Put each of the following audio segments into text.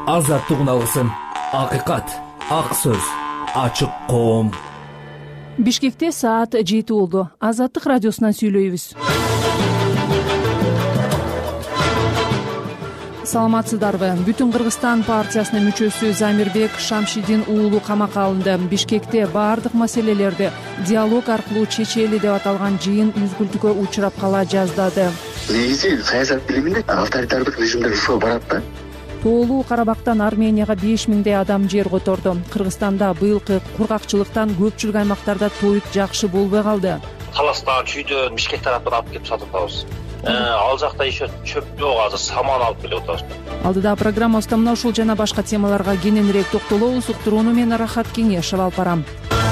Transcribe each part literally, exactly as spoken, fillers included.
азаттык алгысын, акыйкат, ак сөз, ачык коом. Бишкекте саат жети болду. Азаттык радиосунан сүйлөйбүз. Саламатсыздарбы? Бүтүн Кыргызстан партиясынын мүчөсү Замирбек Шамшидин уулу камакка алынды. Бишкекте баардык маселелерди диалог аркылуу чечели деп аталган жыйын үзгүлтүккө учурап кала жаздады. Негизи саясат билиминде авторитардык режимдер ушул барат да. Тоолуу Карабактан Арменияга беш миңдей адам жер которду. Кыргызстанда быйылкы кургакчылыктан көпчүлүк аймактарда тоют жакшы болбой калды. Таластан, чүйдөн Бишкек тараптан алып келип сатып атабыз. Ал жакта еще чөп жок, азыр саман алып келип атабыз. Алдыда программабызда мына ушул жана башка темаларга кененирээк токтолобуз. Уктурууну мен Рахат Кеңешева алып барам.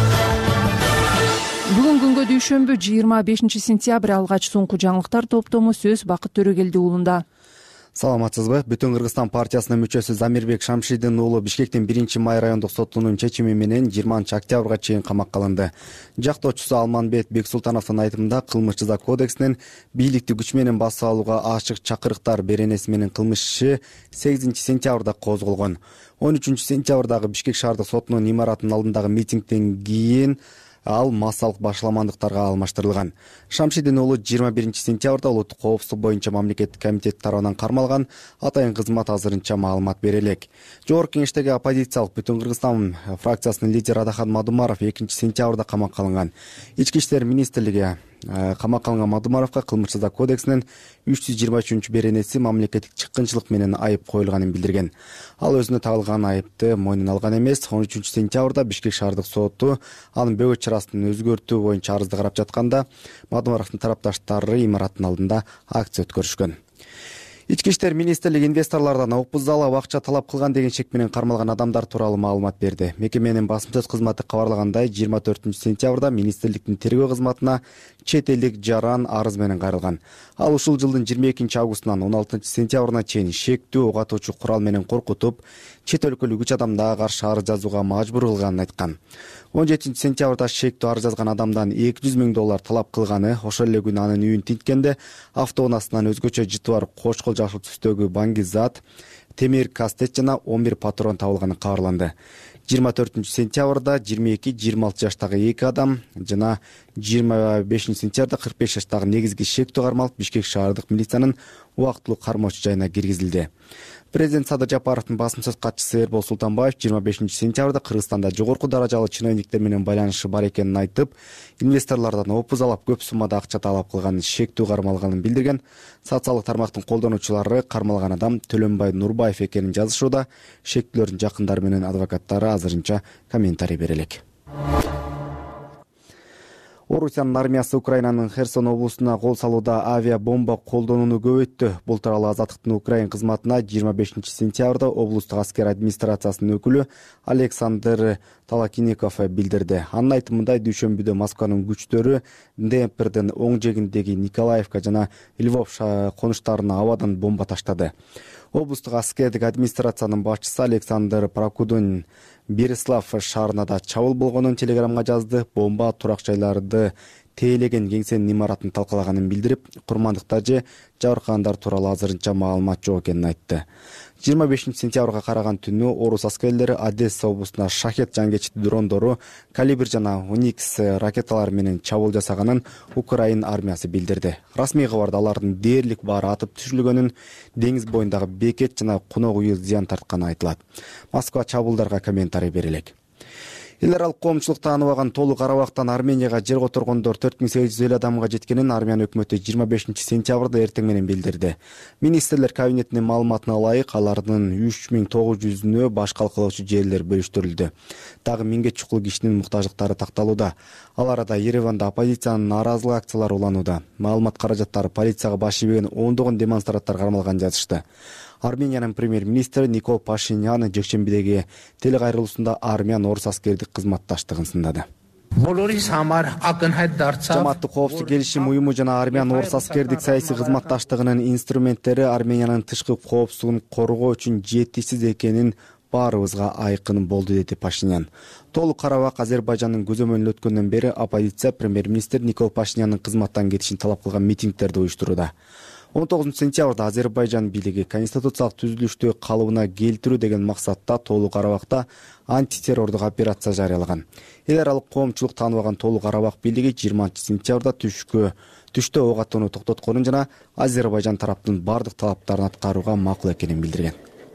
Бүгүн күнгө дүйшөмбү жыйырма бешинчи сентябрь алгач соңку жаңылыктар топтому сөз Бакыт Төрөгелди уулунда. Саламатсызбы? Бүтүн Кыргызстан партиясынын мүчөсү Замирбек Шамшидин уулу Бишкектин биринчи май райондук сотунун чечими менен жыйырманчы октябрга чейин камакка алынды. Жактоочусу Алманбет Бексултановдун айтымында кылмыш жаза кодексинин бийликти күч менен басып алууга ачык чакырыктар беренеси менен кылмыш иши сегизинчи сентябрда козголгон. он үчүнчү сентябрдагы Бишкек шаардык сотунун имаратынын алдындагы митингден кийин ал массалык башаламандыктарга алмаштырылган. Шамшидин уулу жыйырма биринчи сентябрда улуттук коопсуздук боюнча мамлекеттик комитет тарабынан кармалган. Атайын кызмат азырынча маалымат бере элек. Жогорку кеңештеги оппозициялык Бүтүн Кыргызстан фракциясынын лидери Адахан Мадумаров экинчи сентябрда камакка алынган. Ички иштер министрлиги камакка алынган Мадумаровго кылмыш жаза кодексинин үч жүз жыйырма үчүнчү беренеси мамлекеттик чыккынчылык менен айып коюлганын билдирген. Ал өзүнө тагылган айыпты мойнуна алган эмес. он үчүнчү сентябрда Бишкек шаардык соту анын бөгөт чарасын өзгөртүү боюнча арызды карап жатканда Мадумаровдун тарапташтары имараттын алдында акция өткөрүшкөн. Ички иштер министрлиги инвесторлордон окуп зала акча талап кылган деген шек менен кармалган адамдар тууралуу маалымат берди. Мекеменин басым сөз кызматы кабарлагандай, жыйырма төртүнчү сентябрда министрликтин тергөө кызматына чет элдик жаран арыз менен кайрылган. Ал ушул жылдын жыйырма экинчи августунан он алтынчы сентябрына чейин шектүү ок атуучу курал менен коркутуп, чет өлкөлүк үч адамдарга каршы арыз жазууга мажбур кылганын айткан. он жетинчи сентябрда шектүү арыз жазган адамдан эки жүз миң доллар талап кылганы, ошол эле күнү анын үйүн тинткенде автоунаасынан өзгөчө жыты бар кочкол жашыл түстөгү баңгизат, темир кастет жана он бир патрон табылганы кабарланды. жыйырма төртүнчү сентябрда жыйырма эки жыйырма алты жаштагы эки адам жана жыйырма бешинчи сентябрда кырк беш жаштагы негизги шектүү кармалып Бишкек шаардык милициянын убактылуу кармоочу жайына киргизилди. Президент Садыр Жапаровдун басым сөз катчысы Эрбол Султанбаев жыйырма бешинчи сентябрда Кыргызстанда жогорку даражалуу чиновниктер менен байланышы бар экенин айтып, инвесторлордон опузалап көп суммада акча талап кылганын, шектүү кармалганын билдирген. Социалдык тармактын колдонуучулары кармалган адам Төлөнбай Нурбаев экенин жазышууда. Шектүүлөрдүн жакындары менен адвокаттары азырынча комментарий бере элек. Орусиянын армиясы Украинанын Херсон облусуна кол салууда авиабомба колдонууну көбөйттү. Бул тууралуу Азаттыктын Украин кызматына жыйырма бешинчи сентябрда облустук аскер администрациясынын өкүлү Александр Талакиников билдирди. Анын айтымында дүйшөмбүдө Москванын күчтөрү Днепрдин оң жегиндеги Николаевка жана Львов конуштарына абадан бомба таштады. Облустук аскердик администрациянын башчысы Александр Прокудун Береслав шаарына да чабуул болгонун телеграмга жазды. Бомба турак жайларды тейлеген кеңсенин имаратын талкалаганын билдирип, курмандыктар же жабыркагандар тууралуу азырынча маалымат жок экенин айтты. жыйырма бешинчи сентябрга караган түнү орус аскерлери Одесса облусуна шахет жангечти дрондору, калибр жана Уникс ракеталары менен чабуул жасаганын Украин армиясы билдирди. Расмий кабарда алардын дээрлик баары атып түшүрүлгөнүн, деңиз боюндагы бекет жана конок үйү зыян тартканы айтылат. Москва чабуулдарга комментарий бере элек. Эл аралык коомчулук тааныбаган Тоолуу Карабактан Арменияга жер которгондор төрт миң сегиз жүз элүү адамга жеткенин Армян өкмөтү жыйырма бешинчи сентябрда эртең менен билдирди. Министрлер кабинетинин маалыматына ылайык, алардын үч миң тогуз жүзүнө баш калкалоочу жерлер бөлүштүрүлдү. Дагы миңге чукул кишинин муктаждыктары такталууда. Ал арада Ереванда оппозициянын нааразылык акциялары уланууда. Маалымат каражаттары полицияга баш ийбеген ондогон демонстранттар кармалган жазышты. Армениянын премьер-министри Никол Пашинян жекшембидеги телекайрылуусунда армян орус аскердик кызматташтыгын сындады. Жамааттык коопсуздук келишим уюму жана армян орус аскердик саясий кызматташтыгынын инструменттери Армениянын тышкы коопсуздугун коргоо үчүн жетишсиз экенин баарыбызга айкын болду, деди Пашинян. Тоолуу Карабак Азербайжандын көзөмөлүнө өткөндөн бери оппозиция премьер-министр Никол Пашинянын кызматтан кетишин талап кылган митингдерди уюштурууда. он тогузунчу сентябрда Азербайжан бийлиги конституциялык түзүлүштү калыбына келтирүү деген максатта Тоолуу Карабакта антитеррордук операция жарыялаган. Эл аралык коомчулук тааныбаган Тоолуу Карабак бийлиги жыйырманчы сентябрда түшкө түштө ок атууну токтотконун жана Азербайжан тараптын бардык талаптарын аткарууга макул экенин билдирген.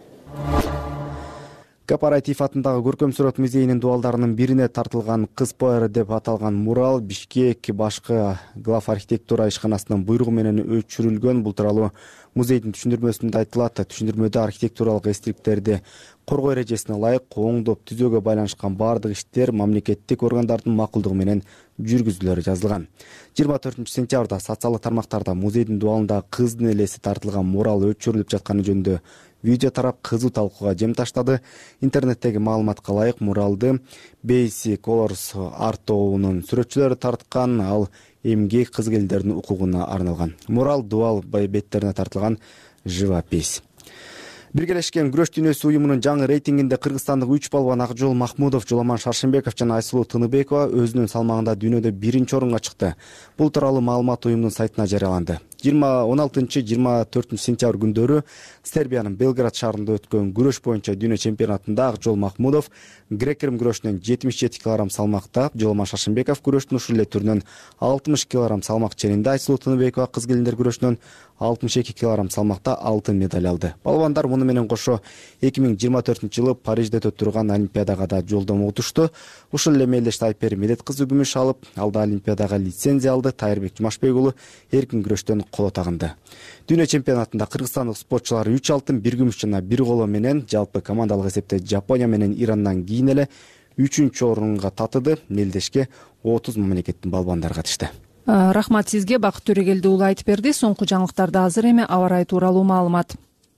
Кооператив атындагы көркөм сүрөт музейинин дубалдарынын бирине тартылган кыз поэра деп аталган мурал Бишкек башкы глав архитектура ишканасынын буйругу менен өчүрүлгөн. Бул тууралуу музейдин түшүндүрмөсүндө айтылат. Түшүндүрмөдө архитектуралык эстеликтерди коргоо эрежесине ылайык коңдоп түзүүгө байланышкан бардык иштер мамлекеттик органдардын макулдугу менен жүргүзүлөрү жазылган. жыйырма төртүнчү сентябрда социалдык тармактарда музейдин дубалындагы кыздын элеси тартылган мурал өчүрүлүп жатканы жөнүндө видео тарап кызуу талкууга жем таштады. Интернеттеги маалыматка ылайык муралды Basic Colors арт тобунун сүрөтчүлөрү тарткан, ал эмгек кыз келиндердин укугуна арналган. Мурал дубал беттерине тартылган живопись. Биргелешкен күрөш дүйнөсү уюмунун жаңы рейтингинде кыргызстандык үч балбан Акжол Махмудов, Жоламан Шаршембеков жана Айсулуу Тыныбекова өзүнүн салмагында дүйнөдө биринчи орунга чыкты. Бул тууралуу маалымат уюмдун сайтына жарыяланды. он алтынчы жыйырма төртүнчү сентябрь күндөрү Сербиянын Белград шаарында өткөн күрөш боюнча дүйнө чемпионатында Акжол Махмудов грек-рим күрөшүнөн жетимиш жети килограмм салмакта, Жоламан Шаршембеков күрөштүн ушул эле түрүнөн алтымыш килограмм салмак ченинде, Айсулуу Тыныбекова кыз келиндер күрөшүнөн алтымыш эки килограмм салмакта алтын медаль алды. Балбандар муну менен кошо эки миң жыйырма төртүнчү жылы Парижде өтүп турган Олимпиадага да жолдомо утушту. Ушул эле мелдеште Айпери Медет кызы күмүш алып, алда Олимпиадага лицензия алды. Тайырбек Жумашбек уулу эркин күрөштөн коло тагынды. Дүйнө чемпионатында кыргызстандык спортчулар үч алтын, бир күмүш жана бир коло менен жалпы командалык эсепте Жапония менен Ирандан кийин эле үчүнчү орунга татыды. Мелдешке отуз мамлекеттин балбандары катышты. Рахмат сизге, Бакыт Төрөгелди уулу айтып берди. Соңку жаңылыктарда азыр эми аба ырайы тууралуу маалымат.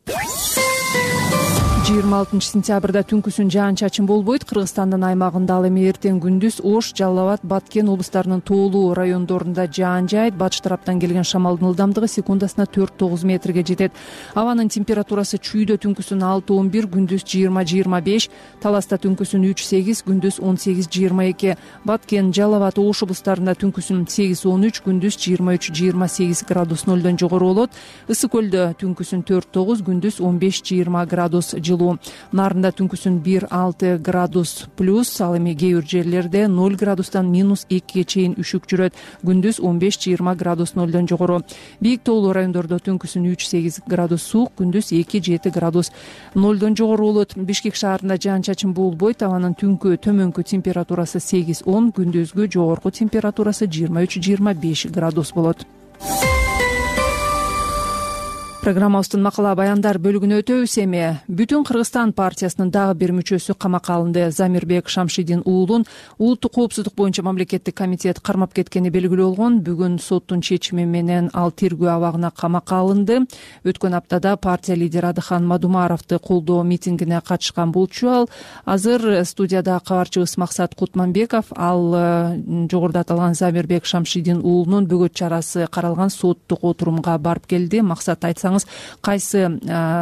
жыйырма алтынчы сентябрда түнкүсүн жаан-чачын болбойт. Кыргызстандын аймагында ал эми эртең күндүз Ош, Жалал Абад, Баткен облустарынын тоолуу райондорунда жаан жаайт. Батыш тараптан келген шамалдын ылдамдыгы секундасына төрт тогуз метрге жетет. Абанын температурасы чүйдө түнкүсүн алты он бир, күндүз жыйырма жыйырма беш, Таласта түнкүсүн үч сегиз, күндүз он сегиз жыйырма эки, Баткен, Жалал Абад, Ош облустарында түнкүсүн сегиз он үч, күндүз жыйырма үч жыйырма сегиз градус нөлдөн жогору болот. Ысык көлдө түнкүсүн төрт тогуз, күндүз он беш жыйырма градус жылуу. Нарында түнкүсүн бир алты градус плюс, ал эми кээ бир жерлерде ноль градустан минус экиге чейин үшүк жүрөт. Күндүз он беш жыйырма градус нөлдөн жогору. Бийик тоолуу райондордо түнкүсүн үч сегиз градус суук, күндүз эки жети градус нөлдөн жогору болот. Бишкек шаарында жаан-чачын болбойт. Абанын түнкү төмөнкү температурасы сегиз он, күндүзгү жогорку температурасы жыйырма үч жыйырма беш градус болот. Программабыздын макала баяндар бөлүгүнө өтөбүз эми. Бүтүн Кыргызстан партиясынын дагы бир мүчөсү камакка алынды. Замирбек Шамшидин уулун улуттук коопсуздук боюнча мамлекеттик комитет кармап кеткени белгилүү болгон. Бүгүн соттун чечими менен ал тергөө абагына камакка алынды. Өткөн аптада партия лидери Адыхан Мадумаровду колдоо митингине катышкан болчу ал. Азыр студияда кабарчыбыз Максат Кутманбеков. Ал жогоруда аталган Замирбек Шамшидин уулунун бөгөт чарасы каралган соттук отурумга барып келди. Максат, айтсаң кайсы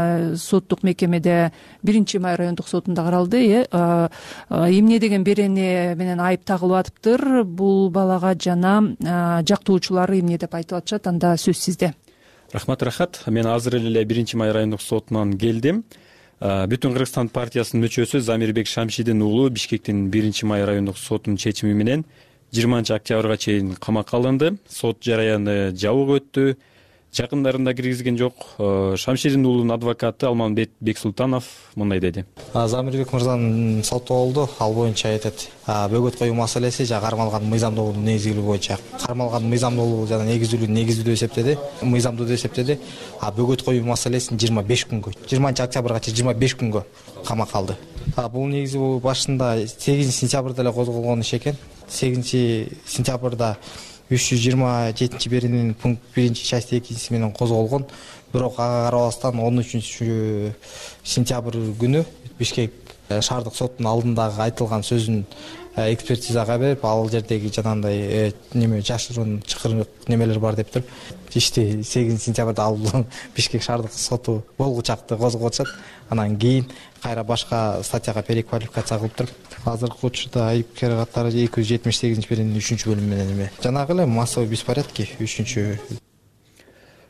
соттук мекемеде биринчи май райондук сотунда каралды, э эмне деген берени менен айып тагылып атыптыр бул балага жана жактоочулары эмне деп айтып атышат? Анда сөз сизде. Рахмат, рахат. Мен азыр эле биринчи май райондук сотунан келдим. Бүтүн Кыргызстан партиясынын мүчөсү Замирбек Шамшидин уулу Бишкектин биринчи май райондук сотунун чечими менен жыйырманчы октябрга чейин камакка алынды. Сот жараяны жабык өттү. Жакындарында киргизген жок. Шамшидин уулунун адвокаты Алманбет Бексултанов мындай деди. Замирбек мырзанын соттолду, ал боюнча айтат. Бөгөт коюу маселеси жана кармалган мыйзамдуулуктун негизилиги боюнча. Кармалган мыйзамдуулугу жана негизилүү негизүү деп эсептеди, мыйзамдуу деп эсептеди. А бөгөт коюу маселесин жыйырма беш күнгө, жыйырманчы октябрга чейин жыйырма беш күнгө камакка алды. Бул негизи башында сегизинчи сентябрда эле козголгон иш экен. сегизинчи сентябрда үч жүз жыйырма жетинчи беренин пункт биринчи части экинчиси менен козголгон. Бирок ага карабастан он үчүнчү сентябрь күнү Бишкек шаардык соттун алдындагы айтылган сөзүн экспертизага берип, ал жердеги жанагындай неме жашыруун чакырык немелер бар деп туруп, ишти сегизинчи сентябрда ал Бишкек шаардык соту болгучакты козгоп атышат. Анан кийин кайра башка статьяга переквалификация кылып туруп, азыркы учурда айыпкер катары эки жүз жетимиш сегизинчи беренин үчүнчү бөлүмү менен эме жанагы эле массовый беспорядки үчүнчү.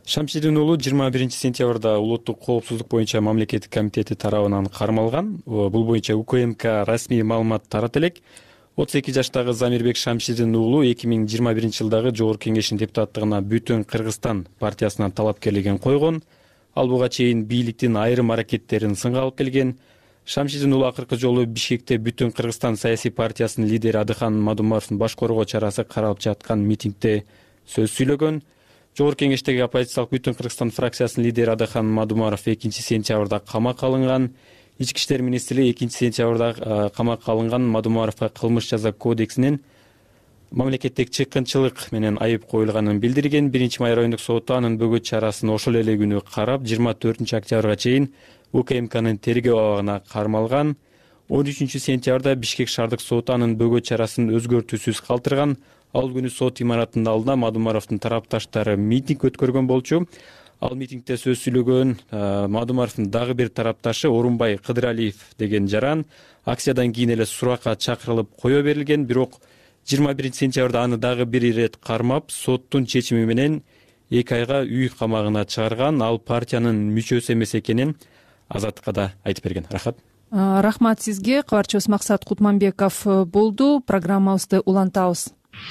Шамшидин уулу жыйырма биринчи сентябрда улуттук коопсуздук боюнча мамлекеттик комитети тарабынан кармалган. Бул боюнча УКМК расмий маалымат тарата элек. отуз эки жаштагы Замирбек Шамшидин уулу эки миң жыйырма биринчи жылдагы Жогорку Кеңештин депутаттыгына Бүтүн Кыргызстан партиясынан талапкерлигин койгон. Ал буга чейин бийликтин айрым аракеттерин сынга алып келген. Шамшидин уулу акыркы жолу Бишкекте Бүтүн Кыргызстан саясий партиясынын лидери Адыхан Мадумаровдун баш коргоо чарасы каралып жаткан митингде сөз сүйлөгөн. Жогорку Кеңештеги оппозициялык Бүтүн Кыргызстан фракциясынын лидери Адыхан Мадумаров экинчи сентябрда камакка алынган. Ички иштер министрлиги экинчи сентябрда камакка алынган Мадумаровго кылмыш жаза кодексинин мамлекеттик чыккынчылык менен айып коюлганын билдирген. Биринчи май райондук соту анын бөгөт чарасын ошол эле күнү карап, жыйырма төртүнчү октябрга чейин УКМКнын тергөө абагына кармалган. он үчүнчү сентябрда Бишкек шаардык соту анын бөгөт чарасын өзгөртүүсүз калтырган. Ал күнү сот имаратынын алдына Мадумаровдун тарапташтары митинг өткөргөн болчу. Ал митингде сөз сүйлөгөн Мадумаровдун дагы бир тарапташы Орунбай Кыдыралиев деген жаран акциядан кийин эле суракка чакырылып кое берилген. Бирок жыйырма биринчи сентябрда аны дагы бир ирет кармап, соттун чечими менен эки айга үй камагына чыгарган. Ал партиянын мүчөсү эмес экенин Азаттыкка да айтып берген. Рахмат. Рахмат сизге. Кабарчыбыз Максат Кутманбеков болду. Программабызды улантабыз.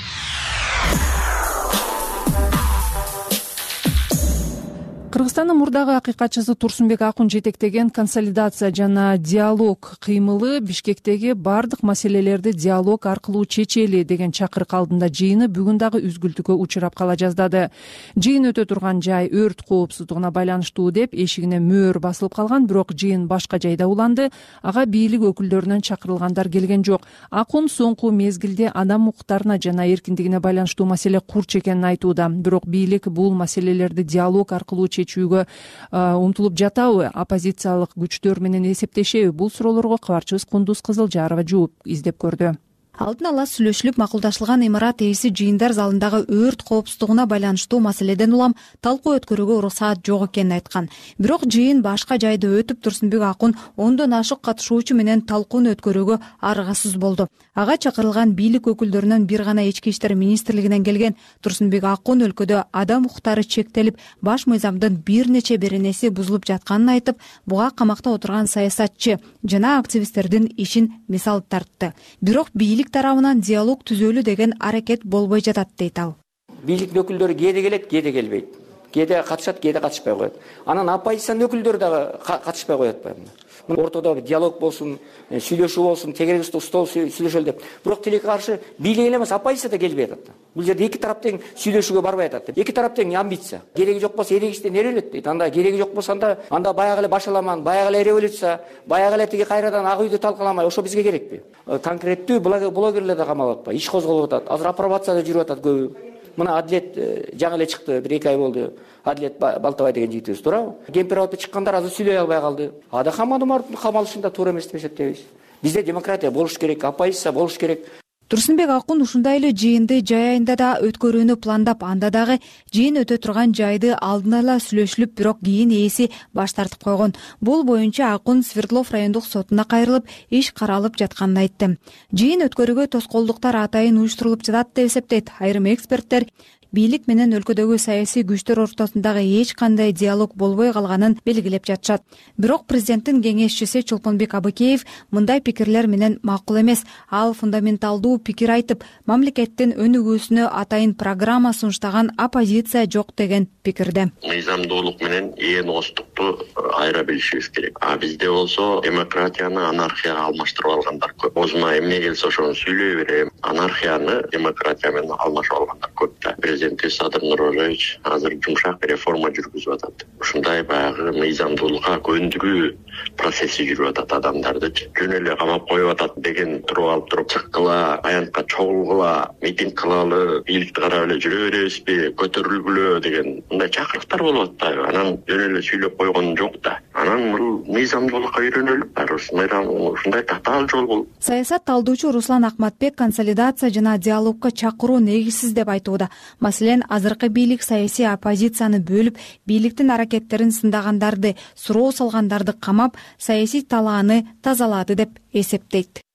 Кыргызстандын мурдагы акыйкатчысы Турсунбек Акун жетектеген консолидация жана диалог кыймылы Бишкектеги бардык маселелерди диалог аркылуу чечели деген чакырык алдында жыйыны бүгүн дагы үзгүлтүккө учурап кала жаздады. Жыйын өтө турган жай өрт коопсуздугуна байланыштуу деп эшигине мөөр басылып калган, бирок жыйын башка жайда уланды. Ага бийлик өкүлдөрүнөн чакырылгандар келген жок. Акун соңку мезгилде адам укуктарына жана эркиндигине байланыштуу маселе курч экенин айтууда. Бирок бийлик бул маселелерди диалог аркылуу чечүүгө умтулуп жатабы, оппозициялык күчтөр менен эсептешеби? Бул суроолорго кабарчыбыз Кундуз Кызылжарова жооп издеп көрдү. Алдын ала сүйлөшүлүп макулдашылган имарат ээси жыйындар залындагы өрт коопсуздугуна байланыштуу маселеден улам талкуу өткөрүүгө уруксаат жок экенин айткан. Бирок жыйын башка жайда өтүп Турсунбек Акун ондон ашык катышуучу менен талкууну өткөрүүгө аргасыз болду. Ага чакырылган бийлик өкүлдөрүнөн бир гана ички иштер министрлигинен келген Турсунбек Акун өлкөдө адам укуктары чектелип, баш мыйзамдын бир нече беренеси бузулуп жатканын айтып, буга камакта отурган саясатчы жана активисттердин ишин мисал тартты. Бирок бийлик тарабынан диалог түзөлүү деген аракет болбой жатат дейт ал. Бийликтин өкүлдөрү кээде келет, кээде келбейт. Кээде катышат, кээде катышпай коет. Анан оппозициянын өкүлдөрү дагы катышпай коет атпайбы? Ортодо диалог болсун, сүйлөшүү болсун, тегерегиз стол сүйлөшөлү деп. Бирок тилекке каршы бийлик эле эмес, оппозиция да келбей атат. Бул жерде эки тарап тең сүйлөшүүгө барбай атат. Эки тарап тең амбиция. Кереги жок болсо эрегиштен эрелет дейт. Анда кереги жок болсо анда анда баягы эле башаламан, баягы эле революция, баягы эле тиги кайрадан ак үйдү талкаламай, ошо бизге керекпи? Конкреттүү блогерлер да камалып атпайбы? Иш козголуп атат. Азыр апробацияда жүрүп атат көбү. Мына Адлет жаңы эле чыкты, бир эки ай болду. Адлет Балтабай деген жигитибиз, туурабы? Кемпир абты чыккандар азыр сүйлөй албай калды. Адыхан Мадумаровдун камалышында туура эмес деп эсептейбиз. Бизде демократия болуш керек, оппозиция болуш керек. Турсунбек Акун ушундай эле жыйынды жай айында да өткөрүүнү пландап, анда дагы жыйын өтө турган жайды алдын ала сүйлөшүлүп, бирок кийин ээси баш тартып койгон. Бул боюнча Акун Свердлов райондук сотуна кайрылып, иш каралып жатканын айтты. Жыйын өткөрүүгө тоскоолдуктар атайын уюштурулуп жатат деп эсептейт айрым эксперттер. Бийлик менен өлкөдөгү саясий күчтөр ортосундагы эч кандай диалог болбой калганын белгилеп жатышат. Бирок президенттин кеңешчиси Чолпонбек Абыкеев мындай пикирлер менен макул эмес. Ал фундаменталдуу пикир айтып, мамлекеттин өнүгүүсүнө атайын программа сунуштаган оппозиция жок деген пикирде. Мыйзамдуулук менен ээн-остукту айыра билишибиз керек. А бизде болсо демократияны анархияга алмаштырып алгандар көп. Озуна эмне келсе ошону сүйлөй берем. Анархияны демократия менен алмашып алгандар көп да. Президент Садыр Нуралиевич азыр жумшак реформа жүргүзүп атат. Ушундай баягы мыйзамдуулукка көндүгүү процесси жүрүп атат, адамдарды жөн эле камап коюп атат деген туруп алып туруп чыккыла, аянтка чогулгула, митинг кылалы, бийликти карап эле жүрө беребизби, көтөрүлгүлө деген мындай чакырыктар болуп атпайбы? Анан жөн эле сүйлөп койгон жок да. Анан бул мыйзамдуулукка үйрөнөлүп бар, ушундай татаал жол бул. Саясат талдоочу Руслан Акматбек консолидация жана диалогко чакыруу негизсиз деп айтууда. Маселен, азыркы бийлик саясий оппозицияны бөлүп, бийликтин аракеттерин сындагандарды, суроо салгандарды камап, саясий талааны тазалады деп эсептейт.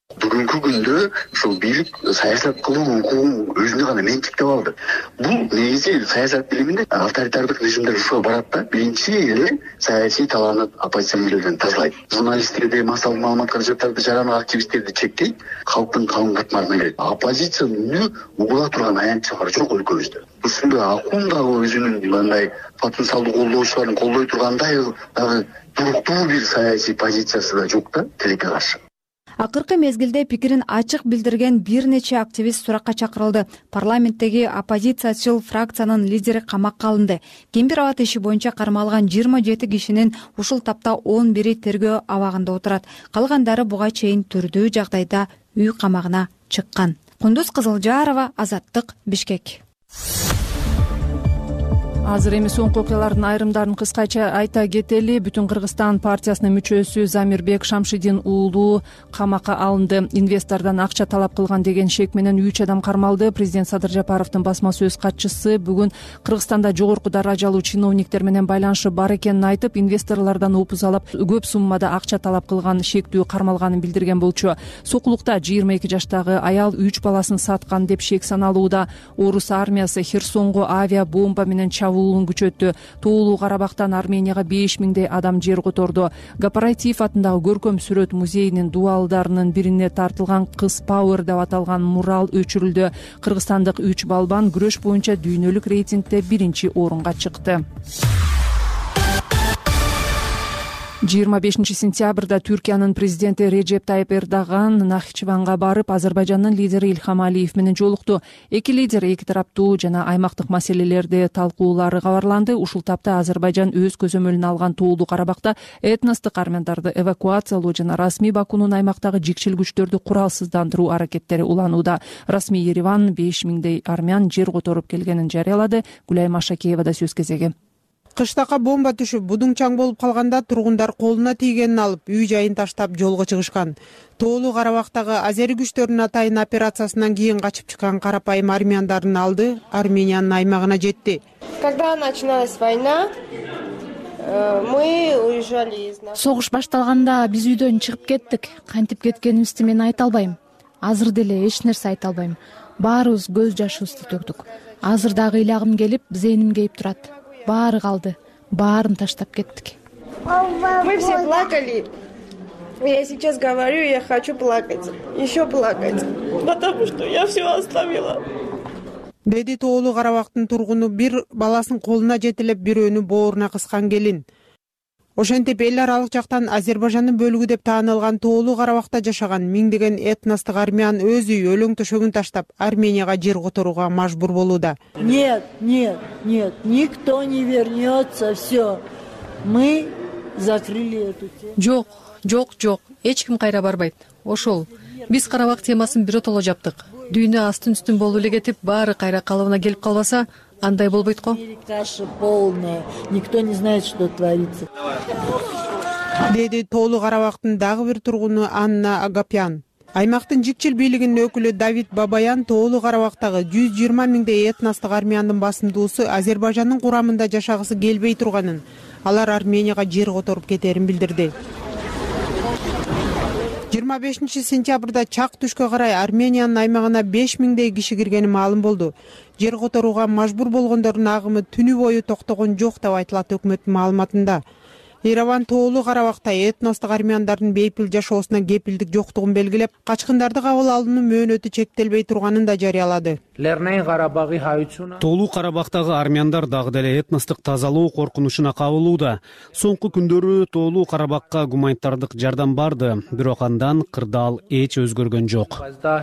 Бүгүнкү күндө ушул бийлик саясат кылуу укугун өзүнө гана менчиктеп алды. Бул негизи саясат билиминде авторитардык режимдер ушуга барат да, биринчи эле саясий талааны оппозиционерлерден тазалайт. Журналисттерди, массалык маалымат каражаттарды жаранга активисттерди чектейт, калктын калың катмарына кирет. Оппозициянын угула турган аянтчылар жок өлкөбүздө. Ушундай акун дагы өзүнүн мындай потенциалдуу колдоочуларын колдой тургандай дагы туруктуу бир саясий позициясы да жок да тилекке каршы. Акыркы мезгилде пикирин ачык билдирген бир нече активист суракка чакырылды. Парламенттеги оппозициячыл фракциянын лидери камакка алынды. Кембир абад иши боюнча кармалган жыйырма жети кишинин ушул тапта он бири тергөө абагында отурат. Калгандары буга чейин түрдүү жагдайда үй камагына чыккан. Кундуз Кызылжарова, Азаттык, Бишкек. Азыр эми соңку окуялардын айрымдарын кыскача айта кетели. Бүтүн Кыргызстан партиясынын мүчөсү Замирбек Шамшидин уулу камакка алынды. Инвестордон акча талап кылган деген шек менен үч адам кармалды. Президент Садыр Жапаровдун басма сөз катчысы бүгүн Кыргызстанда жогорку даражалуу чиновниктер менен байланышы бар экенин айтып, инвесторлордон опуз алып, көп суммада акча талап кылган шектүү кармалганын билдирген болчу. Сокулукта жыйырма эки жаштагы аял үч баласын саткан деп шек саналууда. Орус армиясы Херсонго авиа бомба менен чабуу күчөттү. Тоолуу Карабактан Арменияга беш миңдей адам жер которду. Гапаратиев атындагы көркөм сүрөт музейинин дубалдарынын бирине тартылган кыз Power деп аталган мурал өчүрүлдү. Кыргызстандык үч балбан күрөш боюнча дүйнөлүк рейтингде биринчи орунга чыкты. жыйырма бешинчи сентябрда Түркиянын президенти Режеп Тайып Эрдоган Нахчыванга барып, Азербайжандын лидери Ильхам Алиев менен жолукту. Эки лидер эки тараптуу жана аймактык маселелерди талкуулары кабарланды. Ушул тапта Азербайжан өз көзөмөлүнө алган Тоолуу Карабакта этностук армяндарды эвакуациялоо жана расмий Бакунун аймактагы жикчил күчтөрдү куралсыздандыруу аракеттери уланууда. Расмий Ереван беш миңдей армян жер которуп келгенин жарыялады. Гүлайым Ашакеевада сөз кезеги. Кыштакка бомба түшүп, будуңчаң болуп калганда тургундар колуна тийгенин алып, үй жайын таштап жолго чыгышкан. Тоолуу Карабактагы азери күчтөрүнүн атайын операциясынан кийин качып чыккан карапайым армяндардын алды Армениянын аймагына жетти. Когда начиналась война, мы уезжали из нас. Согуш башталганда биз үйдөн чыгып кеттик. Кантип кеткенибизди мен айта албайм. Азыр деле эч нерсе айта албайм. Баарыбыз көз жашыбызды төктүк. Азыр дагы ыйлагым келип, зээним кейип турат. Баары калды, баарын таштап кеттик. Мы все плакали. Я сейчас говорю, я хочу плакать, еще плакать, потому что я все оставила. Деди Тоолуу Карабактын тургуну бир баласын колуна жетелеп, бирөөнү бооруна кыскан келин. Ошентип эл аралык жактан Азербайжандын бөлүгү деп таанылган Тоолуу Карабакта жашаган миңдеген этностук армян өз үй өлөң төшөгүн таштап Арменияга жер которууга мажбур болууда. Нет, нет, нет, никто не вернется, все. Мы закрыли эту тему. Жок, жок, жок. Эч ким кайра барбайт. Ошол. Биз Карабак темасын биротоло жаптык. Дүйнө астын үстүн болуп эле кетип, баары кайра калыбына келип калбаса, андай болбойт го. Каша полная. Никто не знает, что творится. Деди Тоолуу Карабактын дагы бир тургуну Анна Агапян. Аймактын жикчил бийлигинин өкүлү Давид Бабаян Тоолуу Карабактагы жүз жыйырма миңдей этностук армяндын басымдуусу Азербайжандын курамында жашагысы келбей турганын, алар Арменияга жер которуп кетерин билдирди. жыйырма бешинчи сентябрда чак түшкө карай Армениянын аймагына беш миңдей киши киргени маалым болду. Жер которууга мажбур болгондордун агымы түнү бою токтогон жок деп айтылат өкмөттүн маалыматында. Ереван Тоолуу Карабакта этностук армяндардын бейпил жашоосуна кепилдик жоктугун белгилеп, качкындарды кабыл алуунун мөөнөтү чектелбей турганын да жарыялады. Тоолуу Карабактагы армяндар дагы деле этностук тазалоо коркунучуна кабылууда. Соңку күндөрү Тоолуу Карабакка гуманитардык жардам барды, бирок андан кырдаал эч өзгөргөн жок.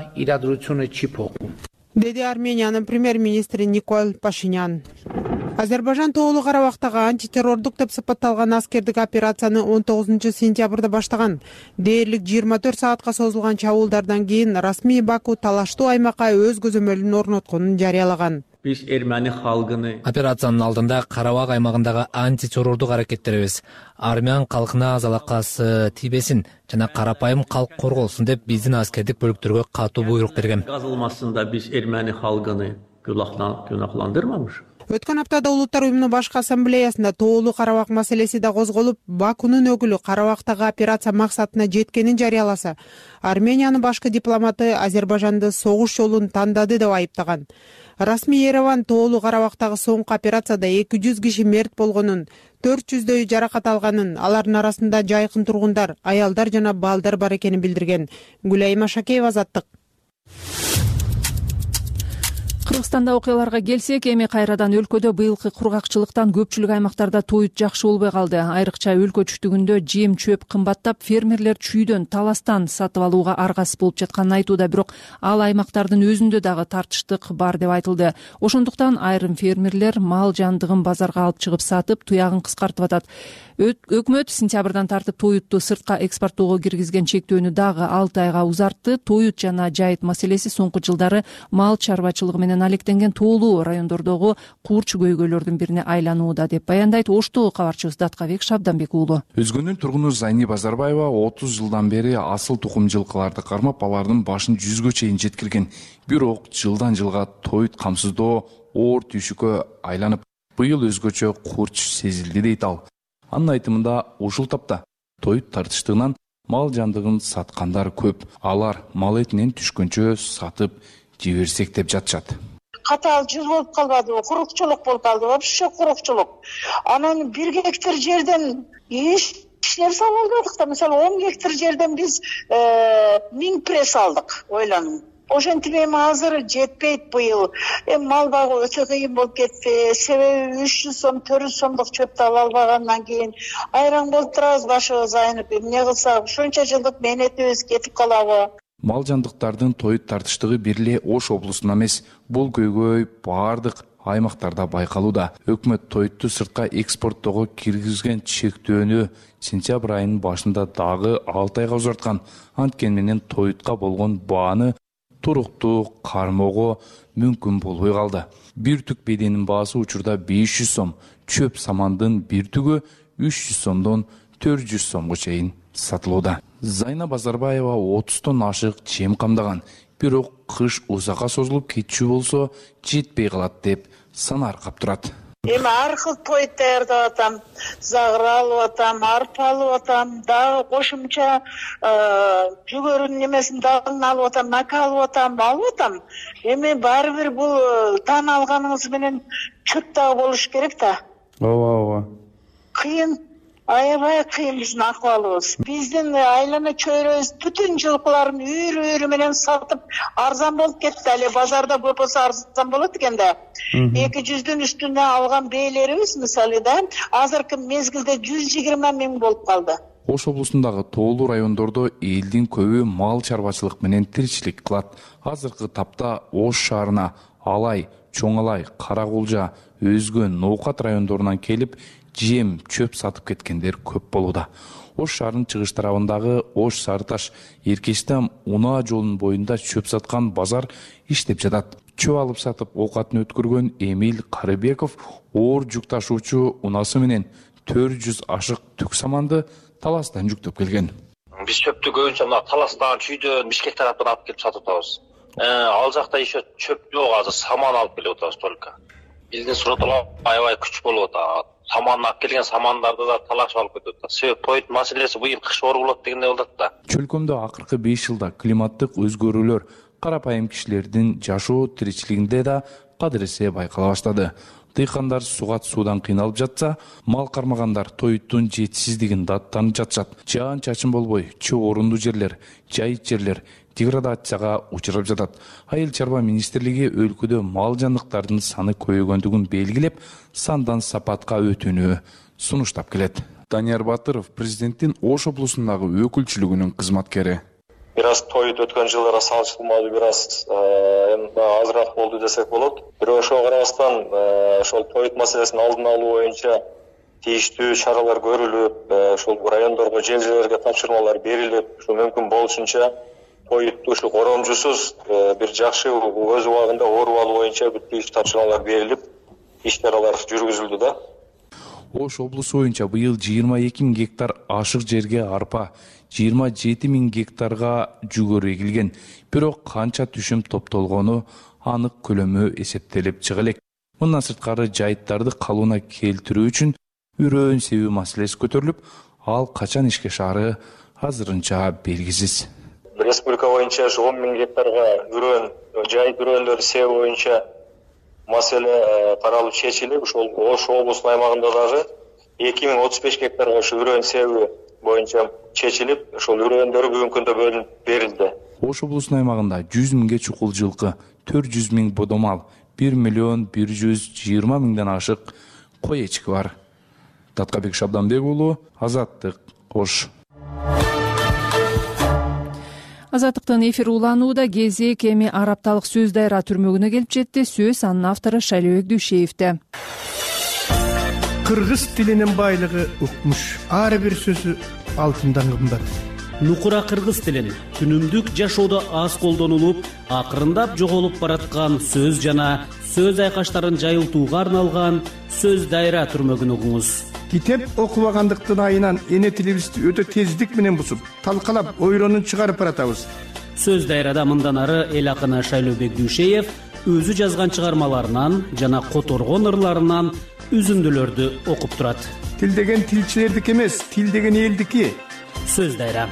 Деди Армениянын премьер-министри Никол Пашинян. Азербайжан Тоолуу Карабактагы антитеррордук деп сыпатталган аскердик операцияны он тогузунчу сентябрда баштаган. Дээрлик жыйырма төрт саатка созулган чабуулдардан кийин расмий Баку талаштуу аймакка өз көзөмөлүн орнотконун жарыялаган. Биз Эрмени халкыны операциянын алдында Карабак аймагындагы антитеррордук аракеттерибиз армян калкына залакасы тийбесин жана карапайым калк корголсун деп биздин аскердик бөлүктөргө катуу буйрук берген. Казылмасында биз Эрмени халкыны günahlandırmamış. Өткөн аптада Улуттар уюмунун башкы ассамблеясында тоолуу Карабак маселеси да козголуп, Бакунун өкүлү Карабактагы операция максатына жеткенин жарыяласа, Армениянын башкы дипломаты Азербайжанды согуш жолун тандады деп айыптаган. Расмий Ереван тоолуу Карабактагы соңку операцияда эки жүз киши мерт болгонун, төрт жүздөйү жаракат алганын, алардын арасында жайкын тургундар, аялдар жана балдар бар экенин билдирген. Гүлайма Шакеева, Азаттык. Кыргызстанда окуяларга келсек, эми кайрадан өлкөдө быйылкы кургакчылыктан көпчүлүк аймактарда тоют жакшы болбой калды. Айрыкча өлкө чүтүгүндө жем чөп кымбаттап, фермерлер чүйдөн, таластан сатып алууга аргасыз болуп жатканын айтууда, бирок ал аймактардын өзүндө дагы тартыштык бар деп айтылды. Ошондуктан айрым фермерлер мал жандыгын базарга алып чыгып сатып, туягын кыскартып атат. Өкмөт сентябрдан тартып тоютту сыртка экспорттоого киргизген чектөөнү дагы алты айга узартты. Тоют жана жайыт маселеси соңку жылдары мал чарбачылыгы менен алектенген тоолуу райондордогу курч көйгөйлөрдүн бирине айланууда деп баяндайт Оштогу кабарчыбыз Даткабек Шабданбек уулу. Өзгөнүн тургуну Зайни Базарбаева отуз жылдан бери асыл тукум жылкыларды кармап, алардын башын жүзгө чейин жеткирген. Бирок жылдан жылга тоют камсыздоо оор түйшүккө айланып, быйыл өзгөчө курч сезилди дейт ал. Анын айтымында ушул тапта тоют тартыштыгынан мал жандыгын саткандар көп. Алар мал этинен түшкөнчө сатып жиберсек деп жатышат. Катаал жыл болуп калбадыбы, курукчулук болуп калды, вообще курукчулук. Анан бир гектар жерден эч нерсе ала албадык да. Мисалы он гектар жерден биз миң пресс алдык, ойлонуң. Ошентип эми азыр жетпейт быйыл. Эми мал багуу өтө кыйын болуп кетти. Себеби үч жүз сом, төрт жүз сомдук чөптү ала албагандан кийин айран болуп турабыз, башыбыз айнып. Эмне кылсак, ушунча жылдык мээнетибиз кетип калабы? Мал жандыктардын тоют тартыштыгы бир эле Ош облусунда эмес, бул көйгөй баардык аймактарда байкалууда. Өкмөт тоютту сыртка экспорттоого киргизген чектөөнү сентябрь айынын башында дагы алты айга узарткан. Анткени менен тоютка болгон бааны туруктуу кармоого мүмкүн болбой калды. Бир түк беденин баасы учурда беш жүз сом, чөп самандын бир түгү үч жүз сомдон төрт жүз сомго чейин сатылууда. Зайна Базарбаева отуздон ашык чем камдаган, бирок кыш узакка созулуп кетчү болсо жетпей калат деп санаркап турат. Эми ар кыл тоют даярдап атам, загыр алып атам, арпа алып атам, дагы кошумча жүгөрүнүн немесин дагы алып атам, нака алып атам, алып атам. Эми баары бир бул тан алганыңыз менен чөп дагы болуш керек да. Ооба, ооба. Кыйын. Аябай кыйын биздин акыбалыбыз. Биздин айлана чөйрөбүз бүтүн жылкыларын үйрү-үйрү менен сатып арзан болуп кетти. Эле базарда көп болсо арзан болот экен да. эки жүздүн үстүнө алган бээлерибиз мисалы да, азыркы мезгилде жүз жыйырма миң болуп калды. Ош облусундагы тоолуу райондордо элдин көбү мал чарбачылык менен тиричилик кылат. Азыркы тапта Ош шаарына Алай, Чоң Алай, Кара Кулжа, өзгө ноокат райондорунан келип жем чөп сатып кеткендер көп болууда. Ош шаарынын чыгыш тарабындагы Ош Сарыташ Эркечтен унаа жолунун боюнда чөп саткан базар иштеп жатат. Чөп алып сатып оокатын өткөргөн Эмил Карыбеков оор жүк ташуучу унаасы менен төрт жүз ашык түк саманды Таластан жүктөп келген. Биз чөптү көбүнчө мына Таластан, Чүйдөн, Бишкек тараптан алып келип сатып атабыз. Ал жакта еще чөп жок, азыр саман алып келип атабыз только. Биздин суротолор аябай күч болуп атат. Саман алып келген самандарды да талашып алып кетип атат. Себеп тоют маселеси быйыл кыш оор болот дегендей болот да. Чөлкөмдө акыркы беш жылда климаттык өзгөрүүлөр карапайым кишилердин жашоо тиричилигинде да кадыресе байкала баштады. Дыйкандар сугат суудан кыйналып жатса, мал кармагандар тоюттун жетишсиздигин даттанып жатышат. Жаан чачын болбой, чөп орундуу жерлер, жайыт жерлер деградацияга учурап жатат. Айыл чарба министрлиги өлкөдө мал жандыктардын саны көбөйгөндүгүн белгилеп, сандан сапатка өтүүнү сунуштап келет. Данияр Батыров президенттин Ош облусундагы өкүлчүлүгүнүн кызматкери. Бир аз тоют өткөн жылдары салыштырмалуу бир аз эми азыраак болду десек болот. Бирок ошого карабастан ошол тоют маселесин алдын алуу боюнча тийиштүү чаралар көрүлүп, ошол райондорго жер жерлерге тапшырмалар берилип, ушу мүмкүн болушунча тоютту ушу коромжусуз бир жакшы өз убагында оруу алуу боюнча бир тийиштүү тапшырмалар берилип, иш-чаралар жүргүзүлдү да. Ош облусу боюнча быйыл жыйырма эки миң гектар ашык жерге арпа, жыйырма жети миң гектарга жүгөрү эгилген. Бирок канча түшүм топтолгону анык көлөмү эсептелип чыга элек. Мындан сырткары жайыттарды калыбына келтирүү үчүн үрөөн себүү маселеси көтөрүлүп, ал качан ишке ашаары азырынча белгисиз. Республика боюнча он миң гектарга үрөөн, жайыт үрөөндөрдү себүү боюнча маселе каралып чечилип, ошол Ош облусунун аймагында дагы эки миң отуз беш гектарга ушу үрөөн себүү боюнча чечилип, ошол үрөөндөр бүгүнкү күндө бөлүнүп берилди. Ош облусунун аймагында жүз миңге чукул жылкы, төрт жүз миң бодомал, бир миллион бир жүз жыйырма миңден ашык кой эчки бар. Таткабек Шабданбек уулу, Азаттык, Ош. Азаттыктын эфир уланууда кезек эми Арапталык сөз дайра түрмөгүнө келип жетти. Сөз анын автору Шайлообек Дүйшеевде. Кыргыз тилинин байлыгы укмуш. Ар бир сөзү алтындан кымбат. Нукура кыргыз тилин күнүмдүк жашоодо аз колдонулуп, акырындап жоголуп бараткан сөз жана сөз айкаштарын жайылтууга арналган сөз дайра түрмөгүн угуңуз. Китеп окубагандыктын айынан эне тилибизди өтө тездик менен бусуп, талкалап, ойронун чыгарып баратабыз. Сөз дайрада мындан ары эл акыны Шайлообек Дүйшеев өзү жазган чыгармаларынан жана которгон ырларынан үзүндүлөрдү окуп турат. Тил деген тилчилердики эмес, тил деген элдики. Сөз дайра.